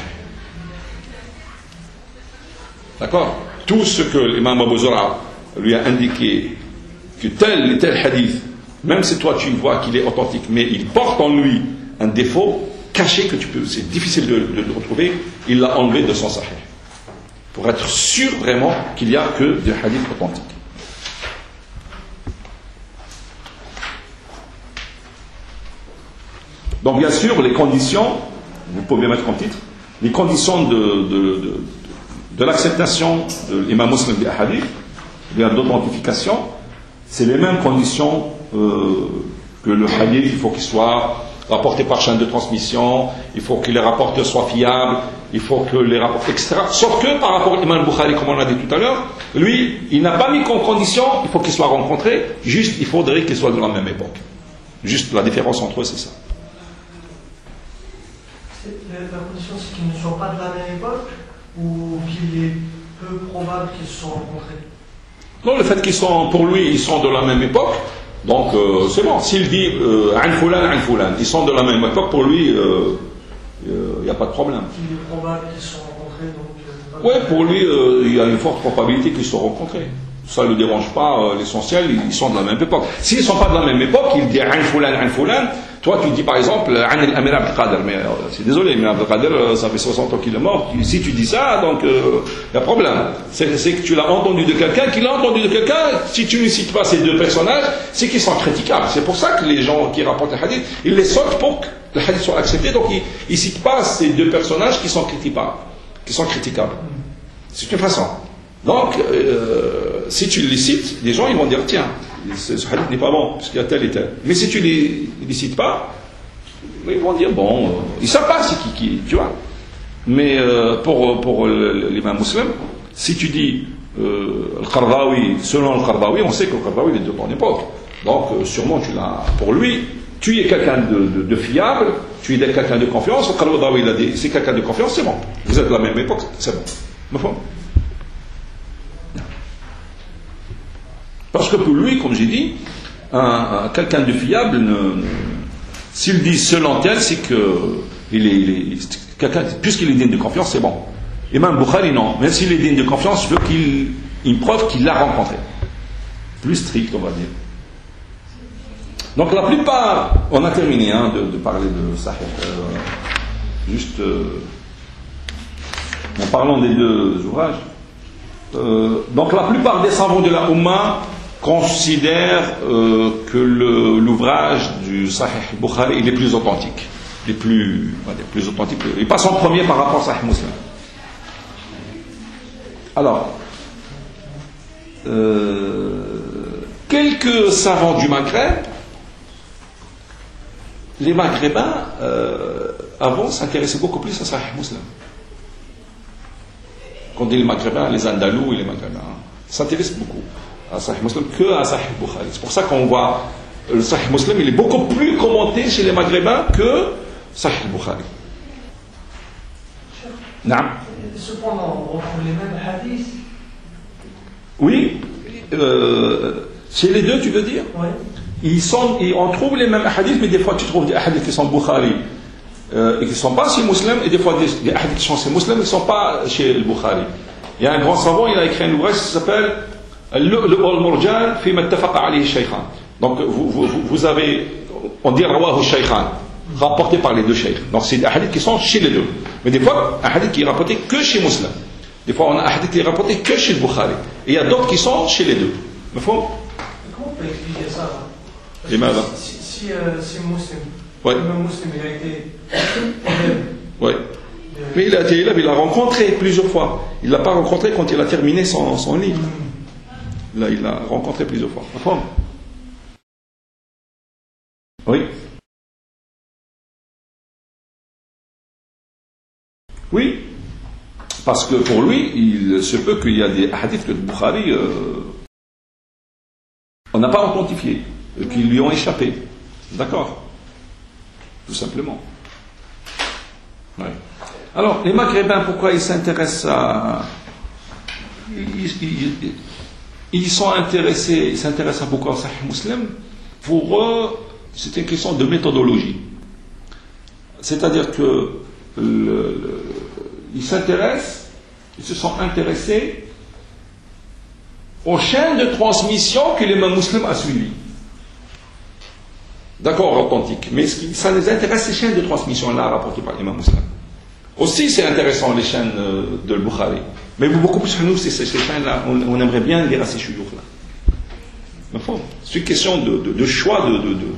D'accord? Tout ce que l'imam Abu Zur'a lui a indiqué, que tel et tel hadith, même si toi tu vois qu'il est authentique, mais il porte en lui un défaut caché que c'est difficile de le retrouver, il l'a enlevé de son sahih. Pour être sûr vraiment qu'il n'y a que des hadiths authentiques. Donc bien sûr, les conditions, vous pouvez mettre en titre, les conditions de l'acceptation de l'imam Muslim des hadiths, d'authentification, c'est les mêmes conditions que le hadith. Il faut qu'il soit rapporté par chaîne de transmission, il faut que les rapporteurs soient fiables, il faut que les rapporteurs, etc. Sauf que par rapport à l'imam Bukhari, comme on l'a dit tout à l'heure, lui, il n'a pas mis comme condition, il faut qu'il soit rencontré, juste il faudrait qu'il soit de la même époque. Juste la différence entre eux, c'est ça. La condition, c'est qu'ils ne soient pas de la même époque ou qu'il est peu probable qu'ils se soient rencontrés? Non, le fait qu'ils sont, pour lui, ils sont de la même époque, donc c'est bon. S'il dit An Fulan, ils sont de la même époque, pour lui, il n'y a pas de problème. Il est probable qu'ils se sont rencontrés, donc. Oui, pour lui, il y a une forte probabilité qu'ils se sont rencontrés. Ça ne le dérange pas, l'essentiel, ils sont de la même époque. S'ils ne sont pas de la même époque, il dit An Fulan, toi tu dis par exemple An al-Amir Abdel Qadir, mais c'est désolé, Amir Abdel Qadir, ça fait 60 ans qu'il est mort, si tu dis ça, donc il y a problème. C'est que tu l'as entendu de quelqu'un, qu'il a entendu de quelqu'un, si tu ne cites pas ces deux personnages, c'est qu'ils sont critiquables. C'est pour ça que les gens qui rapportent les hadiths, ils les sortent pour que les hadiths soient acceptés, donc ils ne citent pas ces deux personnages qui sont critiquables. C'est une façon. Donc, si tu les cites, les gens ils vont dire tiens, ce hadith n'est pas bon, parce qu'il y a tel et tel. Mais si tu les cites pas, ils vont dire bon, ils ne savent pas c'est qui, tu vois. Mais pour l'imam musulman, si tu dis Al-Qardawi, selon Al-Qardawi, on sait que Al-Qardawi il est de ton époque. Donc, sûrement tu l'as. Pour lui, tu es quelqu'un de fiable, tu es quelqu'un de confiance. Al-Qardawi il a dit c'est quelqu'un de confiance, c'est bon. Vous êtes de la même époque, c'est bon. Parce que pour lui, comme j'ai dit, quelqu'un de fiable, s'il dit selon tel, c'est que puisqu'il est digne de confiance, c'est bon. Imam Bukhari, non. Même s'il est digne de confiance, je veux une preuve qu'il l'a rencontré. Plus strict, on va dire. Donc la plupart, on a terminé de parler de Sahih. Juste en parlant des deux ouvrages. Donc la plupart des savants de la Ummah considèrent que l'ouvrage du Sahih Bukhari il est plus authentique. Plus authentique. Il passe en premier par rapport au Sahih Muslim. Alors, quelques savants du Maghreb, les Maghrébins, avant s'intéressaient beaucoup plus à Sahih Muslim. Quand on dit les Maghrébins, les Andalous et les Maghrébins s'intéressent beaucoup à Sahih Muslim que à Sahih Bukhari. C'est pour ça qu'on voit le Sahih Muslim, il est beaucoup plus commenté chez les Maghrébins que Sahih Bukhari. Naam. Cependant, on retrouve les mêmes hadiths. Oui, chez les deux, tu veux dire? Oui. On trouve les mêmes hadiths, mais des fois tu trouves des hadiths qui sont Bukhari et qui ne sont pas chez Muslim, et des fois des hadiths qui sont chez Muslim, qui ne sont pas chez le Bukhari. Il y a un grand savant, il a écrit un ouvrage qui s'appelle Al-Lu'lu' wal-Murjan fi ma ittafaqa alayhi shaykhan. Donc vous avez, on dit Rawahu shaykhan, rapporté par les deux shaykhs. Donc c'est des hadiths qui sont chez les deux. Mais des fois, un hadith qui est rapporté que chez Muslim. Des fois, on a un hadith qui est rapporté que chez le Bukhari. Et il y a d'autres qui sont chez les deux. Comment on peut expliquer ça? Les mains là. Si c'est Muslim, ouais. Le même Muslim, il a été élève. Oui. Mais il a été élève, il l'a rencontré plusieurs fois. Il ne l'a pas rencontré quand il a terminé son livre. Là, il l'a rencontré plusieurs fois. Oui. Oui. Parce que pour lui, il se peut qu'il y a des hadiths que le Bukhari on n'a pas authentifié, qui lui ont échappé. D'accord? Tout simplement. Ouais. Alors, les Maghrébins, pourquoi ils s'intéressent à... Ils s'intéressent à beaucoup à Sahih Muslim. Pour eux, c'est une question de méthodologie. C'est-à-dire que ils se sont intéressés aux chaînes de transmission que l'imam Muslim a suivies. D'accord, authentique. Mais ça les intéresse, ces chaînes de transmission-là rapportées par l'imam Muslim. Aussi, c'est intéressant, les chaînes de Bukhari. Mais beaucoup plus que nous, ces chaînes-là, on aimerait bien lire à ces chouyours-là. C'est une question de choix.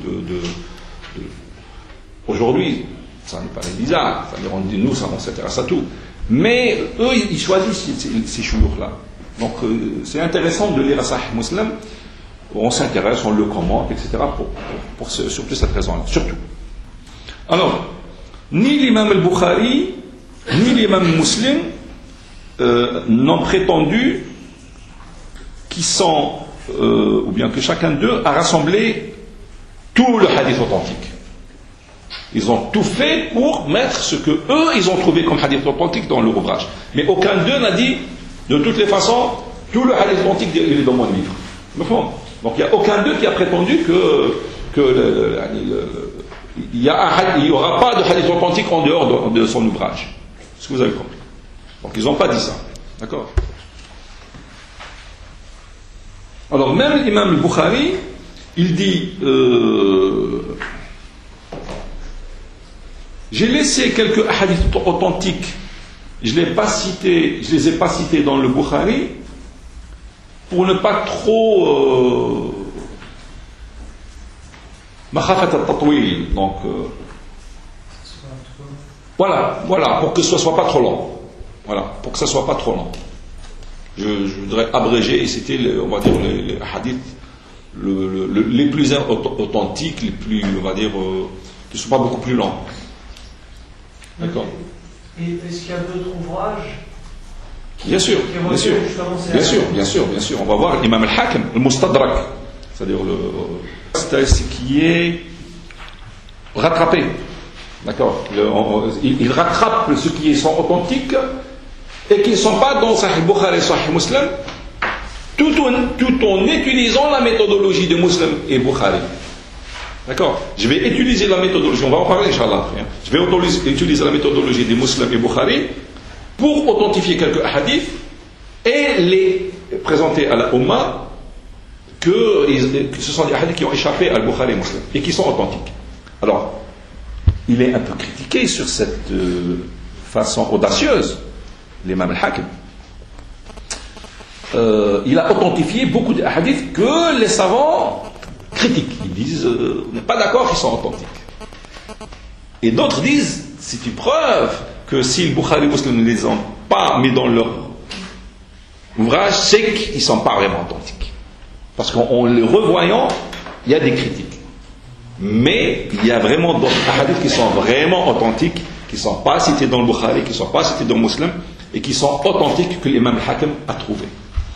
Aujourd'hui, ça nous paraît bizarre. Nous, ça, on s'intéresse à tout. Mais eux, ils choisissent ces chouyours-là. Donc, c'est intéressant de lire à Sahih Muslim. On s'intéresse, on le commente, etc. pour surtout cette raison-là. Surtout. Alors, ni l'imam al-Bukhari, ni l'imam Muslim n'ont prétendu qu'ils sont, ou bien que chacun d'eux a rassemblé tout le hadith authentique. Ils ont tout fait pour mettre ce que eux, ils ont trouvé comme hadith authentique dans leur ouvrage. Mais aucun d'eux n'a dit, de toutes les façons, Tout le hadith authentique, il est dans mon livre. Donc il n'y a aucun d'eux qui a prétendu il n'y aura pas de hadith authentique en dehors de son ouvrage. Est-ce que vous avez compris? Donc ils n'ont pas dit ça. D'accord? Alors même l'imam al-Bukhari, il dit j'ai laissé quelques hadiths authentiques, je les ai pas cités dans le Bukhari pour ne pas trop makhafat al-tatwil, donc voilà, pour que ce soit pas trop long. Voilà, pour que ça soit pas trop long. Je voudrais abréger et citer, on va dire, les hadiths les plus authentiques, les plus, on va dire, qui ne sont pas beaucoup plus longs. D'accord. Et est-ce qu'il y a d'autres ouvrages? Bien sûr. On va voir l'imam al-Hakim, le Mustadrak, c'est-à-dire ce qui est rattrapé. D'accord. Il rattrape ce qui sont authentiques et qui ne sont pas dans Sahih Bukhari et Sahih Muslim, tout en utilisant la méthodologie de Muslim et Bukhari. D'accord. Je vais utiliser la méthodologie, on va en parler, Inch'Allah. Je vais utiliser la méthodologie des Muslim et Bukhari pour authentifier quelques hadiths et les présenter à la Ummah que ce sont des hadiths qui ont échappé à Bukhari et Muslim et qui sont authentiques. Alors, il est un peu critiqué sur cette façon audacieuse, l'imam al-Hakim. Il a authentifié beaucoup de hadiths que les savants critiquent. Ils disent on n'est pas d'accord qu'ils sont authentiques. Et d'autres disent c'est une preuve que si le Bukhari et Muslim ne les ont pas mis dans leur ouvrage, c'est qu'ils ne sont pas vraiment authentiques. Parce qu'en les revoyant, il y a des critiques. Mais il y a vraiment d'autres hadiths qui sont vraiment authentiques, qui ne sont pas cités dans le Bukhari, qui ne sont pas cités dans le Muslim, et qui sont authentiques que l'imam al-Hakim a trouvés.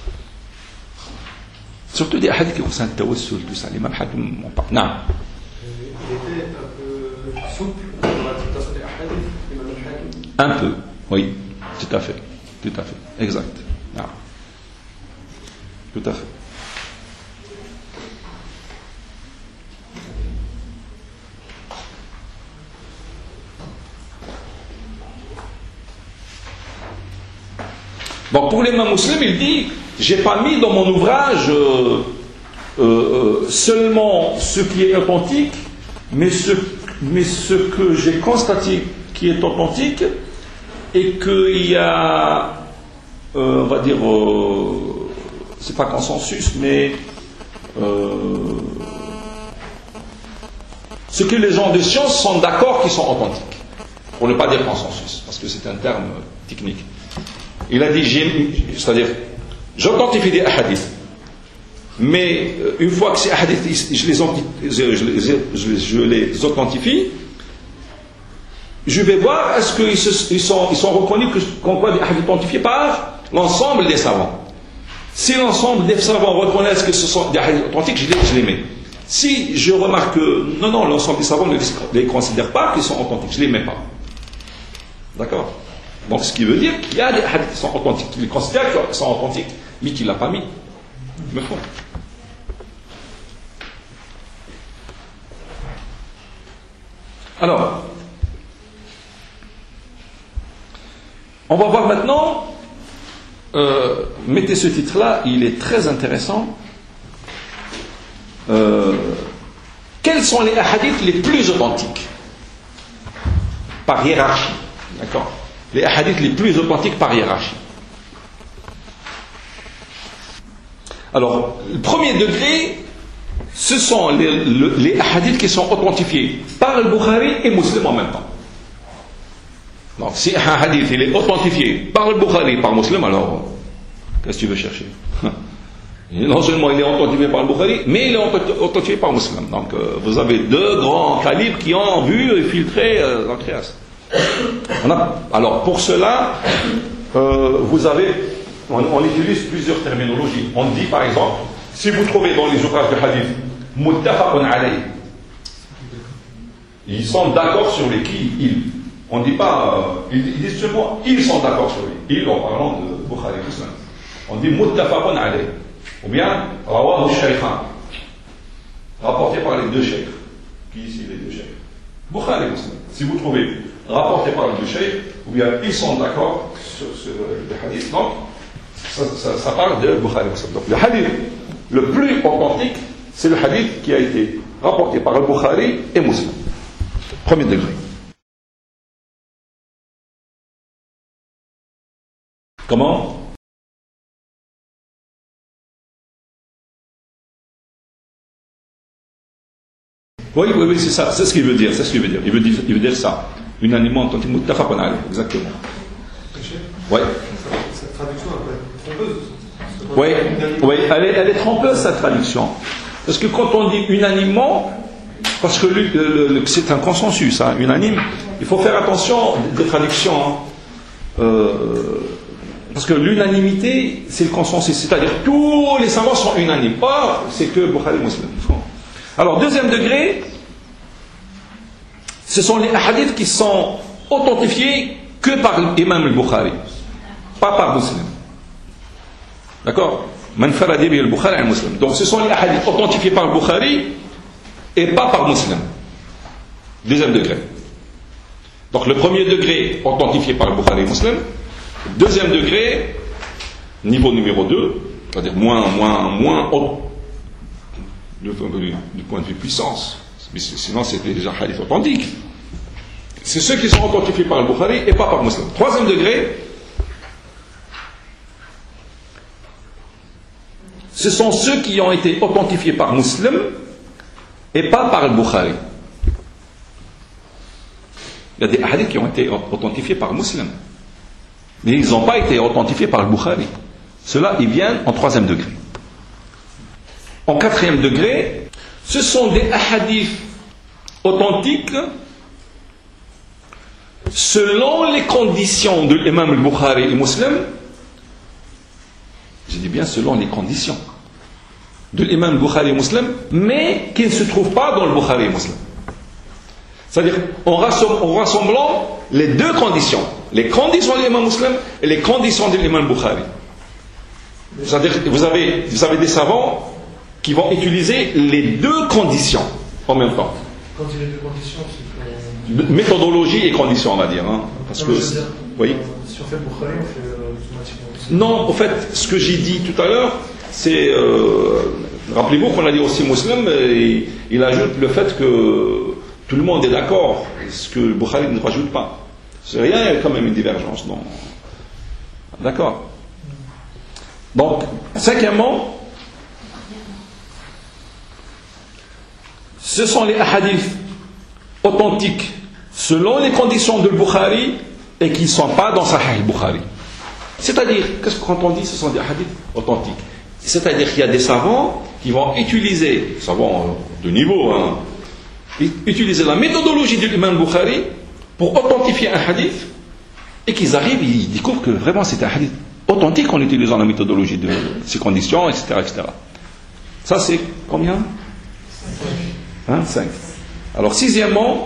Surtout des hadiths qui concernent le tawassul, tout ça. L'imam al-Hakim en parle. Non. Il était un peu souple dans l'acceptation des hadiths, l'imam al-Hakim. Un peu, oui, tout à fait, exact. Non. Tout à fait. Donc pour l'imam muslim, il dit j'ai pas mis dans mon ouvrage seulement ce qui est authentique, mais ce que j'ai constaté qui est authentique et qu'il y a, on va dire, c'est pas consensus, mais ce que les gens de science sont d'accord qui sont authentiques, pour ne pas dire consensus, parce que c'est un terme technique. Il a dit, c'est-à-dire, j'authentifie des hadiths, mais une fois que ces hadiths, je les authentifie, je vais voir est-ce qu'ils sont reconnus comme quoi des hadiths authentifiés par l'ensemble des savants. Si l'ensemble des savants reconnaissent que ce sont des hadiths authentiques, je les mets. Si je remarque que non, l'ensemble des savants ne les considère pas qu'ils sont authentiques, je ne les mets pas. D'accord? Donc ce qui veut dire qu'il y a des hadiths qui sont authentiques, qui les considèrent qu'ils sont authentiques, mais qui ne l'a pas mis. Il me faut. Alors, on va voir maintenant, mettez ce titre-là, il est très intéressant. Quels sont les hadiths les plus authentiques par hiérarchie? D'accord? Les hadiths les plus authentiques par hiérarchie. Alors, le premier degré, ce sont les hadiths qui sont authentifiés par le Bukhari et Muslim en même temps. Donc, si un hadith il est authentifié par le Bukhari et par Muslim, alors, qu'est-ce que tu veux chercher? Non seulement il est authentifié par le Bukhari, mais il est authentifié par Muslim. Donc, vous avez deux grands calibres qui ont vu et filtré la création. Alors, pour cela, on utilise plusieurs terminologies. On dit, par exemple, si vous trouvez dans les ouvrages de hadith, muttafaqun alayh, ils sont d'accord sur les qui, ils. On ne dit pas, ils disent seulement, ils sont d'accord sur les. Ils, en parlant de Bukhari et Muslim. on dit muttafaqun alayh. Ou bien rawahu shaykhan, rapporté par les deux cheikhs. Qui ici les deux cheikhs? Bukhari et Muslim. Si vous trouvez rapporté par les deux cheikhs, ou bien ils sont d'accord sur le hadith, donc ça parle de Bukhari et Muslim. Donc le hadith le plus authentique, c'est le hadith qui a été rapporté par le Bukhari et Muslim. Premier degré. Comment? Oui, c'est ça, c'est ce qu'il veut dire, c'est ce qu'il veut dire. Il veut dire ça. Unanimement, authentique, muttafaqun alayh, exactement. Oui. Cette traduction est trompeuse. Oui, elle est trompeuse, cette traduction. Parce que quand on dit unanimement, parce que c'est un consensus, hein, unanime, il faut faire attention des traductions. Parce que l'unanimité, c'est le consensus, c'est-à-dire tous les savants sont unanimes. Or, c'est que Bukhari Muslim. Alors, deuxième degré, ce sont les hadiths qui sont authentifiés que par l'imam al-Bukhari, pas par Muslim. D'accord? Man faradi bi al-Bukhari al-Muslim. Donc, ce sont les hadiths authentifiés par le Bukhari et pas par Muslim. Deuxième degré. Donc, le premier degré, authentifié par le Bukhari et Muslim. Deuxième degré, niveau numéro 2, c'est-à-dire moins haut du point de vue puissance, mais sinon c'était déjà hadith authentique. C'est ceux qui sont authentifiés par le Bukhari et pas par Muslim. Troisième degré, ce sont ceux qui ont été authentifiés par Muslim et pas par le Bukhari. Il y a des hadiths qui ont été authentifiés par Muslim, mais ils n'ont pas été authentifiés par le Bukhari. Cela, ils viennent en troisième degré. En quatrième degré, ce sont des hadiths authentiques selon les conditions de l'imam al-Bukhari et Muslim. Je dis bien selon les conditions de l'imam al-Bukhari et Muslim, mais qui ne se trouvent pas dans le Bukhari et Muslim. C'est-à-dire en rassemblant les deux conditions, les conditions de l'imam Muslim et les conditions de l'imam al-Bukhari. C'est-à-dire que vous avez des savants qui vont utiliser les deux conditions en même temps. Quand il y a les deux conditions, c'est que... Méthodologie et conditions, on va dire. Hein, parce que, oui. Si on fait le Bukhari, on fait automatiquement. Non, en fait, ce que j'ai dit tout à l'heure, c'est... rappelez-vous qu'on a dit aussi Muslim, il ajoute le fait que tout le monde est d'accord, ce que le Bukhari ne rajoute pas. C'est rien, il y a quand même une divergence. Donc. D'accord. Donc, cinquièmement, ce sont les hadiths authentiques selon les conditions de Bukhari et qui ne sont pas dans Sahih al-Bukhari. C'est-à-dire, qu'est-ce que quand on dit ce sont des hadiths authentiques? C'est-à-dire qu'il y a des savants qui vont utiliser, savants de niveau, hein, utiliser la méthodologie de l'imam Bukhari pour authentifier un hadith et qu'ils arrivent, ils découvrent que vraiment c'est un hadith authentique en utilisant la méthodologie de ces conditions, etc. etc. Ça c'est combien? 5. Alors sixièmement,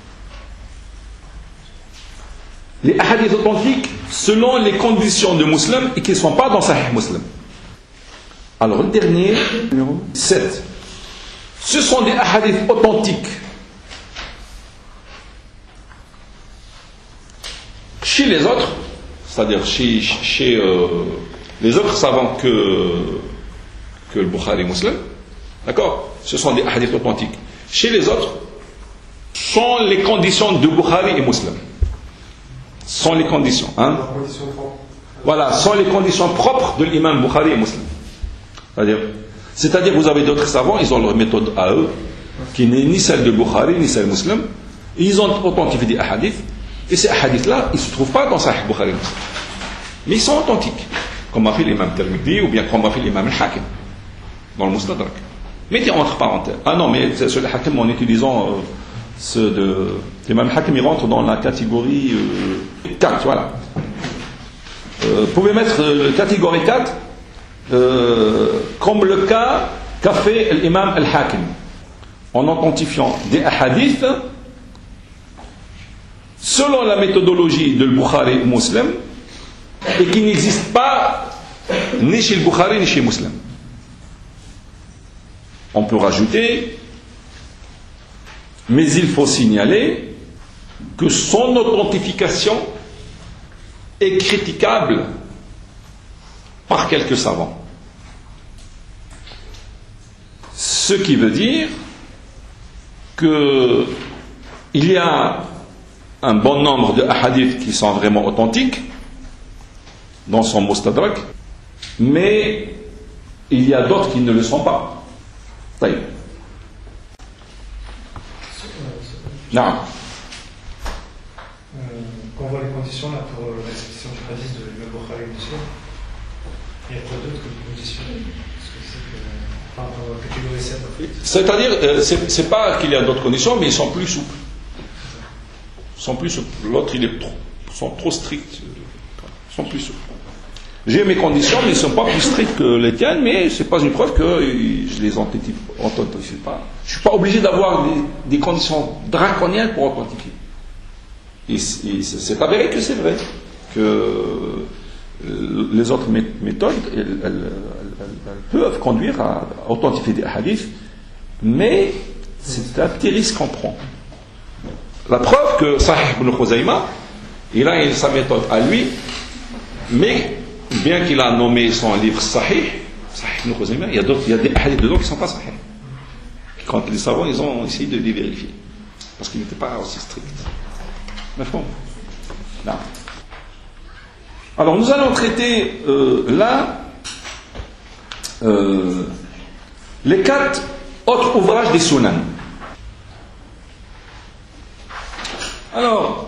les hadiths authentiques selon les conditions de Muslim et qui ne sont pas dans Sahih Muslim. Alors le dernier, numéro 7, ce sont des hadiths authentiques chez les autres, c'est-à-dire chez les autres savants que le Bukhari et Muslim. D'accord? Ce sont des hadiths authentiques. Chez les autres, sont les conditions de Bukhari et Muslim. Sont les conditions. Hein? Voilà, sont les conditions propres de l'imam Bukhari et Muslim. C'est-à-dire que vous avez d'autres savants, ils ont leur méthode à eux, qui n'est ni celle de Bukhari, ni celle de Muslim. Et ils ont authentifié des hadiths. Et ces hadiths-là, ils ne se trouvent pas dans Sahih Bukhari et Muslim. Mais ils sont authentiques. Comme a fait l'imam Tirmidhi, ou bien comme a fait l'imam al-Hakim, dans le Mustadrak. Mettez entre parenthèses. Ah non, mais c'est sur le Hakim en utilisant ceux de... L'imam al-Hakim, il rentre dans la catégorie 4, voilà. Vous pouvez mettre la catégorie 4 comme le cas qu'a fait l'imam al-Hakim en authentifiant des hadiths selon la méthodologie de Bukhari et Muslim et qui n'existe pas ni chez le Bukhari ni chez Muslim. On peut rajouter, mais il faut signaler que son authentification est critiquable par quelques savants. Ce qui veut dire qu'il y a un bon nombre de hadiths qui sont vraiment authentiques dans son Mustadrak, mais il y a d'autres qui ne le sont pas. طيب. نعم. Quand on voit les conditions là, pour la réception du hadith de l'imam Bukhari et Muslim, il y a quoi d'autre que conditions? Parce que c'est que, par rapport à la catégorie 7 en fait. C'est-à-dire, c'est pas qu'il y a d'autres conditions, mais ils sont plus souples. Ils sont plus souples. L'autre, ils sont trop stricts. Ils sont plus souples. J'ai mes conditions, mais ils ne sont pas plus stricts que les tiennes, mais ce n'est pas une preuve que je les authentifie pas. Je ne suis pas obligé d'avoir des conditions draconiennes pour authentifier. Et c'est avéré que c'est vrai, que les autres méthodes, elles peuvent conduire à authentifier des hadiths, mais c'est un petit risque qu'on prend. La preuve que Sahih ibn Khuzaïma, il a sa méthode à lui, mais bien qu'il a nommé son livre Sahih ibn Khuzaïma, il y a des hadiths dedans qui ne sont pas Sahih. Quand les savants, ils ont essayé de les vérifier, parce qu'ils n'étaient pas aussi stricts. Alors nous allons traiter là les 4 autres ouvrages des Sunan. Alors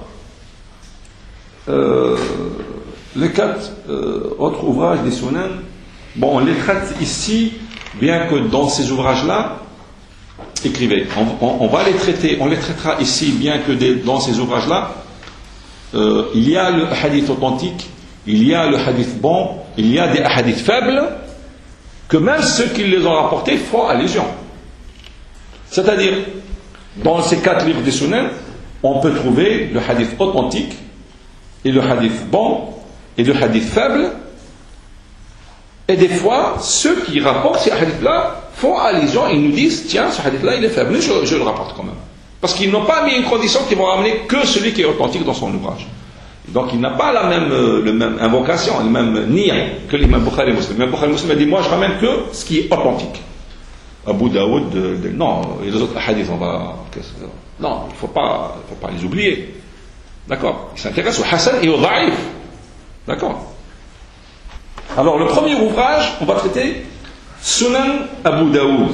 les 4 autres ouvrages des Sunan, bon, on les traite ici, bien que dans ces ouvrages-là, écrivez, on va les traiter, on les traitera ici, bien que dans ces ouvrages-là, il y a le hadith authentique, il y a le hadith bon, il y a des hadiths faibles, que même ceux qui les ont rapportés font allusion. C'est-à-dire, dans ces 4 livres des Sunan, on peut trouver le hadith authentique, et le hadith bon, et le hadith faible, et des fois, ceux qui rapportent ces hadiths-là font allusion et nous disent, tiens, ce hadith-là, il est faible, mais je le rapporte quand même. Parce qu'ils n'ont pas mis une condition qui vont ramener que celui qui est authentique dans son ouvrage. Donc il n'a pas la même invocation, la même niya que l'imam Bukhari et Muslim. L'imam Bukhari et Muslim a dit, moi je ramène que ce qui est authentique. Abu Daoud, non, et les autres hadiths, non, il ne faut pas les oublier. D'accord? Il s'intéresse au Hassan et au Da'if. D'accord? Alors le premier ouvrage, on va traiter Sunan Abu Daoud.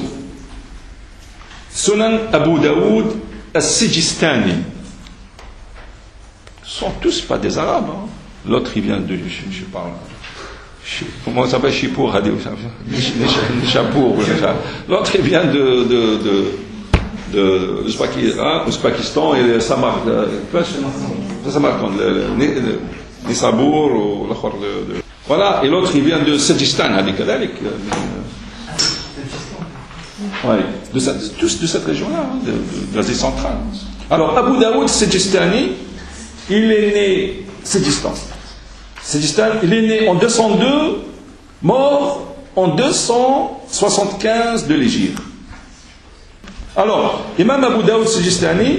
Sunan Abu Daoud As-Sijistani. Ce sont tous pas des Arabes. Hein. L'autre il vient de, je parle. Comment ça s'appelle Chipour, Nishapour. L'autre il vient de Pakistan et Samarkand, Nisabour ou voilà, et l'autre il vient de Sajistan, tous de cette région-là, de l'Asie centrale. Alors Abu Daoud Sajistani, il est né Sajistan, il est né en 202, mort en 275 de l'Hégire. Alors, Imam Abu Daoud Sajistani,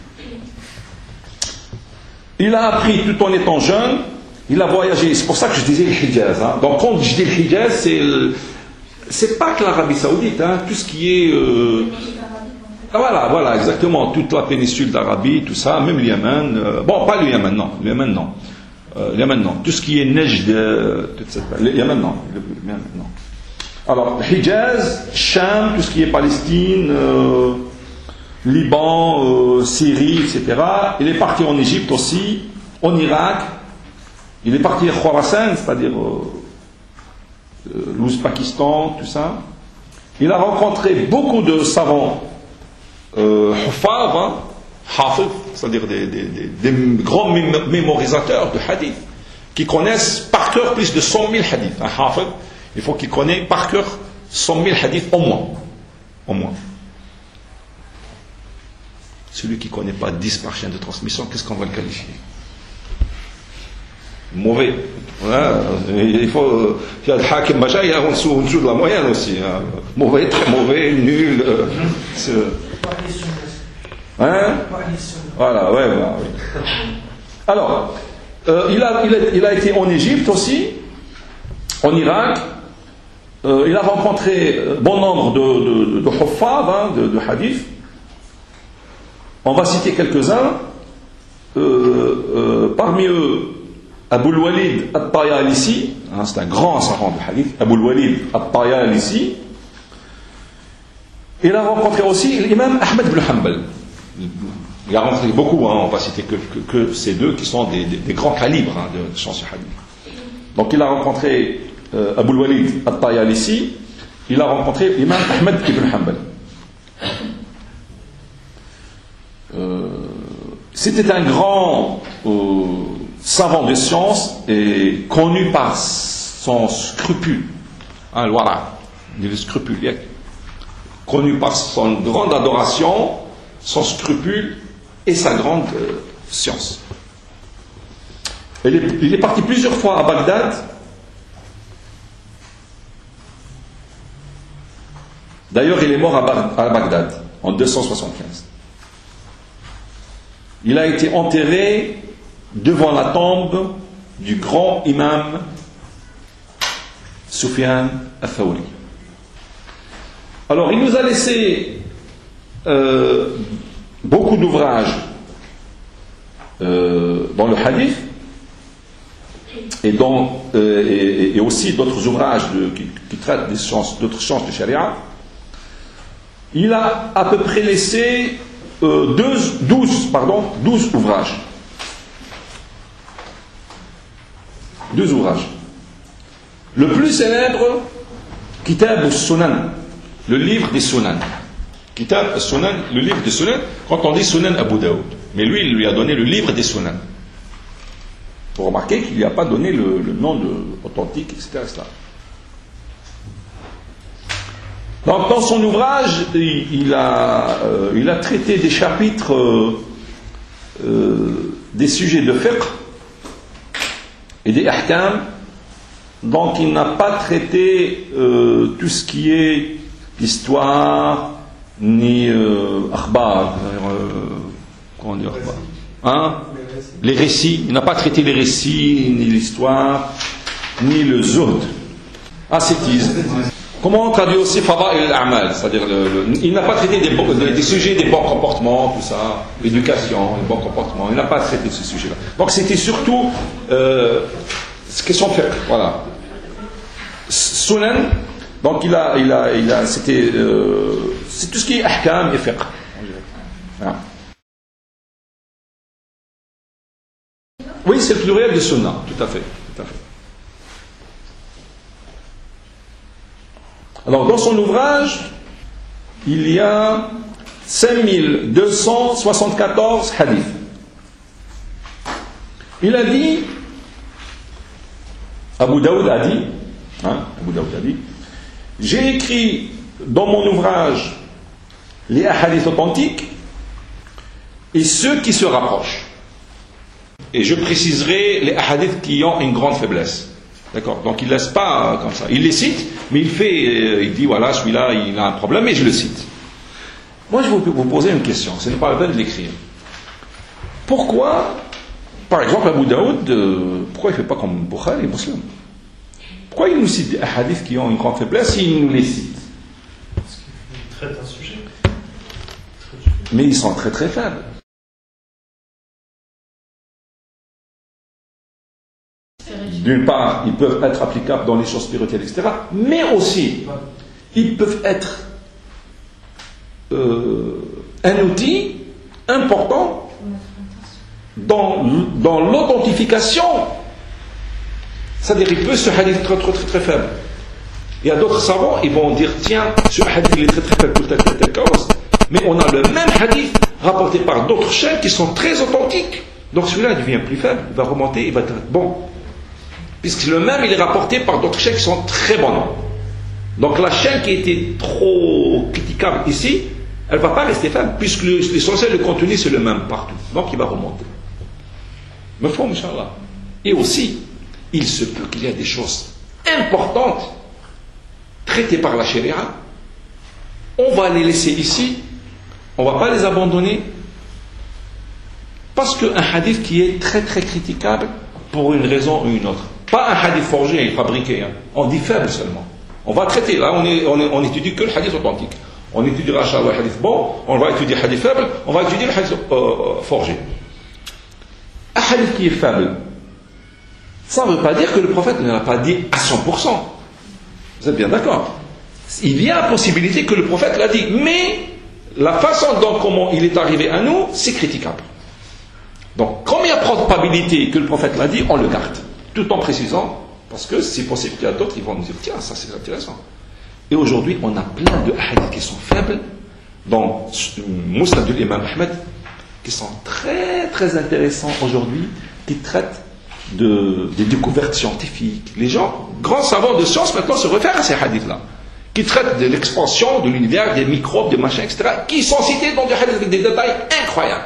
il a appris tout en étant jeune, il a voyagé, c'est pour ça que je disais le Hijaz. Hein. Donc quand je dis le Hijaz, c'est pas que l'Arabie Saoudite, hein, tout ce qui est... voilà, exactement, toute la péninsule d'Arabie, tout ça, même le Yémen, bon, pas le Yémen, non, tout ce qui est Nejd, le Yémen, non. Alors, Hijaz, Cham, tout ce qui est Palestine, Liban, Syrie, etc. Il est parti en Égypte aussi, en Irak. Il est parti à Khorasan, c'est-à-dire l'Ouzbékistan, tout ça. Il a rencontré beaucoup de savants, Huffaz, Hafid, c'est-à-dire des grands mémorisateurs de hadith, qui connaissent par cœur plus de 100 000 hadiths. Un Hafid, il faut qu'il connaisse par cœur 100 000 hadiths au moins. Celui qui ne connaît pas 10 par chaîne de transmission, qu'est-ce qu'on va le qualifier? mauvais. Voilà. Il faut. Il y a le hakim Baja, il y a en dessous de la moyenne aussi. Hein. Mauvais, très mauvais, nul. Hein? Voilà, ouais, voilà. Alors, il a été en Égypte aussi, en Irak. Il a rencontré bon nombre de huffaz, hein, de hadith. On va citer quelques-uns. Parmi eux, Abu al-Walid al-Tayalisi, hein, c'est un grand savant de hadith, Abu al-Walid al-Tayalisi. Il a rencontré aussi l'imam Ahmed ibn Hanbal. Il a rencontré beaucoup, hein, on va citer que ces deux qui sont des grands calibres, hein, de sciences hadith. Donc il a rencontré Abu al-Walid al-Tayalisi, il a rencontré l'imam Ahmed ibn Hanbal. C'était un grand savant de science et connu par son scrupule, hein, voilà, le scrupule, connu par son grande adoration, son scrupule et sa grande science. Il est parti plusieurs fois à Bagdad. D'ailleurs, il est mort à Bagdad en 275. Il a été enterré devant la tombe du grand imam Sufyan al-Thawri. Alors, il nous a laissé beaucoup d'ouvrages dans le hadith et aussi d'autres ouvrages qui traitent d'autres sciences de charia. Il a à peu près laissé 12 ouvrages. 12 ouvrages. Le plus célèbre, Kitab al-Sunan, le livre des Sunan. Kitab al-Sunan, le livre des Sunan, quand on dit Sunan Abu Daoud. Mais lui, il lui a donné le livre des Sunan. Pour remarquer qu'il ne lui a pas donné le nom authentique, etc., etc. Donc, dans son ouvrage, il a traité des chapitres des sujets de fiqh et des ahkam. Donc, il n'a pas traité tout ce qui est histoire ni akhbar. Comment dire akhbar, hein? Les récits. Il n'a pas traité les récits, ni l'histoire, ni le zuhd. Ascétisme. Comment on traduit aussi Fada'il al-A'mal, c'est-à-dire il n'a pas traité des sujets des bons comportements, tout ça, l'éducation, les bons comportements, il n'a pas traité de ces sujets-là. Donc c'était surtout question de fiqh, voilà. Sunan, donc c'était c'est tout ce qui est ahkam et fiqh. Voilà. Oui, c'est le pluriel de sunnah, tout à fait, tout à fait. Alors, dans son ouvrage, il y a 5274 hadiths. Il a dit, Abu Daoud a dit, j'ai écrit dans mon ouvrage les hadiths authentiques et ceux qui se rapprochent. Et je préciserai les hadiths qui ont une grande faiblesse. D'accord? Donc il ne laisse pas comme ça. Il les cite, mais il dit voilà, celui-là, il a un problème, et je le cite. Moi, je vais vous poser une question. Ce n'est pas la peine de l'écrire. Pourquoi, par exemple, Abu Daoud, pourquoi il ne fait pas comme Bukhari et Muslim? Pourquoi il nous cite des hadiths qui ont une grande faiblesse et il nous les cite? Parce qu'il traite un sujet. Mais ils sont très très faibles. D'une part, ils peuvent être applicables dans les choses spirituelles, etc. Mais aussi, ils peuvent être un outil important dans l'authentification. C'est-à-dire, il peut ce hadith être très faible. Il y a d'autres savants, ils vont dire tiens, ce hadith il est très faible pour telle cause. Mais on a le même hadith rapporté par d'autres chaînes qui sont très authentiques. Donc celui-là devient plus faible, il va remonter, il va être bon. Puisque le même, il est rapporté par d'autres chaînes qui sont très bonnes. Donc la chaîne qui était trop critiquable ici, elle ne va pas rester faible, puisque l'essentiel, le contenu, c'est le même partout. Donc il va remonter. Me faut, Inch'Allah. Et aussi, il se peut qu'il y ait des choses importantes traitées par la charia. On va les laisser ici, on ne va pas les abandonner, parce qu'un hadith qui est très très critiquable pour une raison ou une autre. Pas un hadith forgé et fabriqué, hein. On dit faible seulement. On va traiter, là on étudie que le hadith authentique. On étudiera le hadith bon, on va étudier le hadith faible, on va étudier le hadith forgé. Un hadith qui est faible, ça ne veut pas dire que le prophète ne l'a pas dit à 100%. Vous êtes bien d'accord? Il y a la possibilité que le prophète l'a dit, mais la façon dont comment il est arrivé à nous, c'est critiquable. Donc, comme il y a probabilité que le prophète l'a dit, on le garde, tout en précisant, parce que c'est possible qu'il y a d'autres qui vont nous dire, tiens, ça c'est intéressant. Et aujourd'hui, on a plein de hadiths qui sont faibles, dans Musnad de l'imam Ahmed, qui sont très très intéressants aujourd'hui, qui traitent des découvertes scientifiques. Les gens, grands savants de science, maintenant se réfèrent à ces hadiths-là, qui traitent de l'expansion de l'univers, des microbes, des machins, etc., qui sont cités dans des hadiths avec des détails incroyables.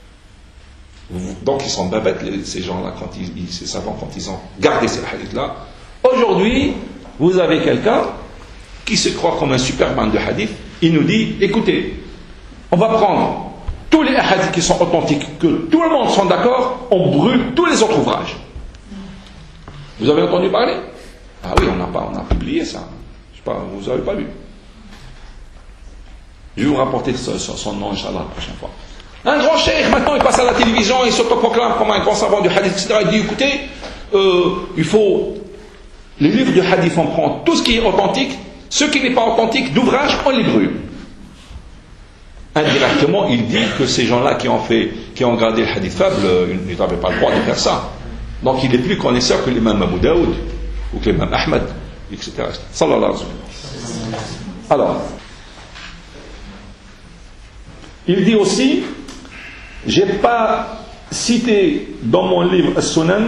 Donc ils sont babettes, ces gens-là, ces savants, quand ils ont gardé ces hadiths-là. Aujourd'hui, vous avez quelqu'un qui se croit comme un superman de hadith, il nous dit, écoutez, on va prendre tous les hadiths qui sont authentiques, que tout le monde soit d'accord, on brûle tous les autres ouvrages. Vous avez entendu parler? Ah oui, on a publié ça. Je sais pas, vous n'avez pas lu. Je vais vous rapporter son nom, Inch'Allah, la prochaine fois. Un grand cheikh, maintenant, il passe à la télévision, il s'autoproclame comme un grand savant du hadith, etc. Il dit, écoutez, il faut... Les livres de hadith, on prend tout ce qui est authentique, ce qui n'est pas authentique d'ouvrage, on les brûle. Indirectement, il dit que ces gens-là qui ont gardé le hadith faible, ils n'avaient pas le droit de faire ça. Donc il est plus connaisseur que l'imam Abu Daoud, ou que l'imam Ahmed, etc. Sallallahu alayhi wa sallam. Alors, il dit aussi, j'ai pas cité dans mon livre As-Sunan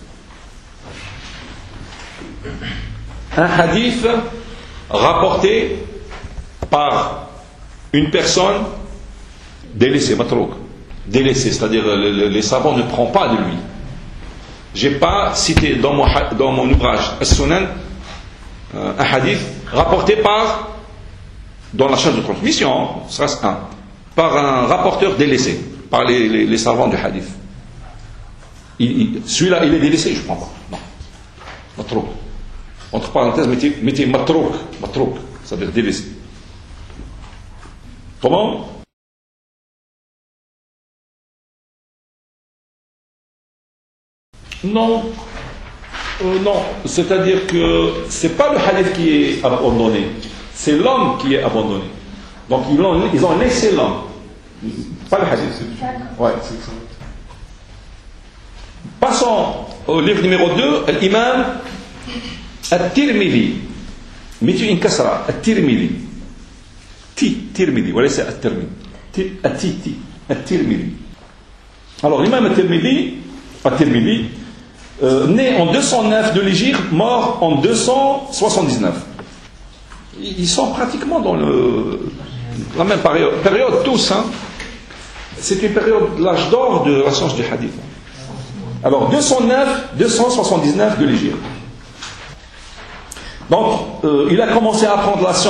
un hadith rapporté par une personne délaissée, matrouk, délaissée, c'est-à-dire les savants ne prennent pas de lui. J'ai pas cité dans mon ouvrage As-Sunan un hadith rapporté dans la chaîne de transmission, par un rapporteur délaissé, par les savants du hadith. Celui-là, il est délaissé, je ne prends pas. Non. Matrouk. Entre parenthèses, mettez matrouk, c'est-à-dire délaissé. Comment? Non. Non. C'est-à-dire que ce n'est pas le hadith qui est abandonné, c'est l'homme qui est abandonné. Donc ils ont laissé l'homme. Pas le hadith. Ouais. Passons au livre numéro 2, l'imam At-Tirmidhi. Mettez une kasra, At-Tirmidhi. Tirmidhi, voilà c'est At-Tirmidhi. At-Tirmidhi. Alors l'imam At-Tirmidhi, né en 209 de l'Hégire, mort en 279. Ils sont pratiquement dans la même période tous. Hein. C'est une période de l'âge d'or de la science du hadith. Alors 279 de l'Hégire. Donc il a commencé à apprendre la science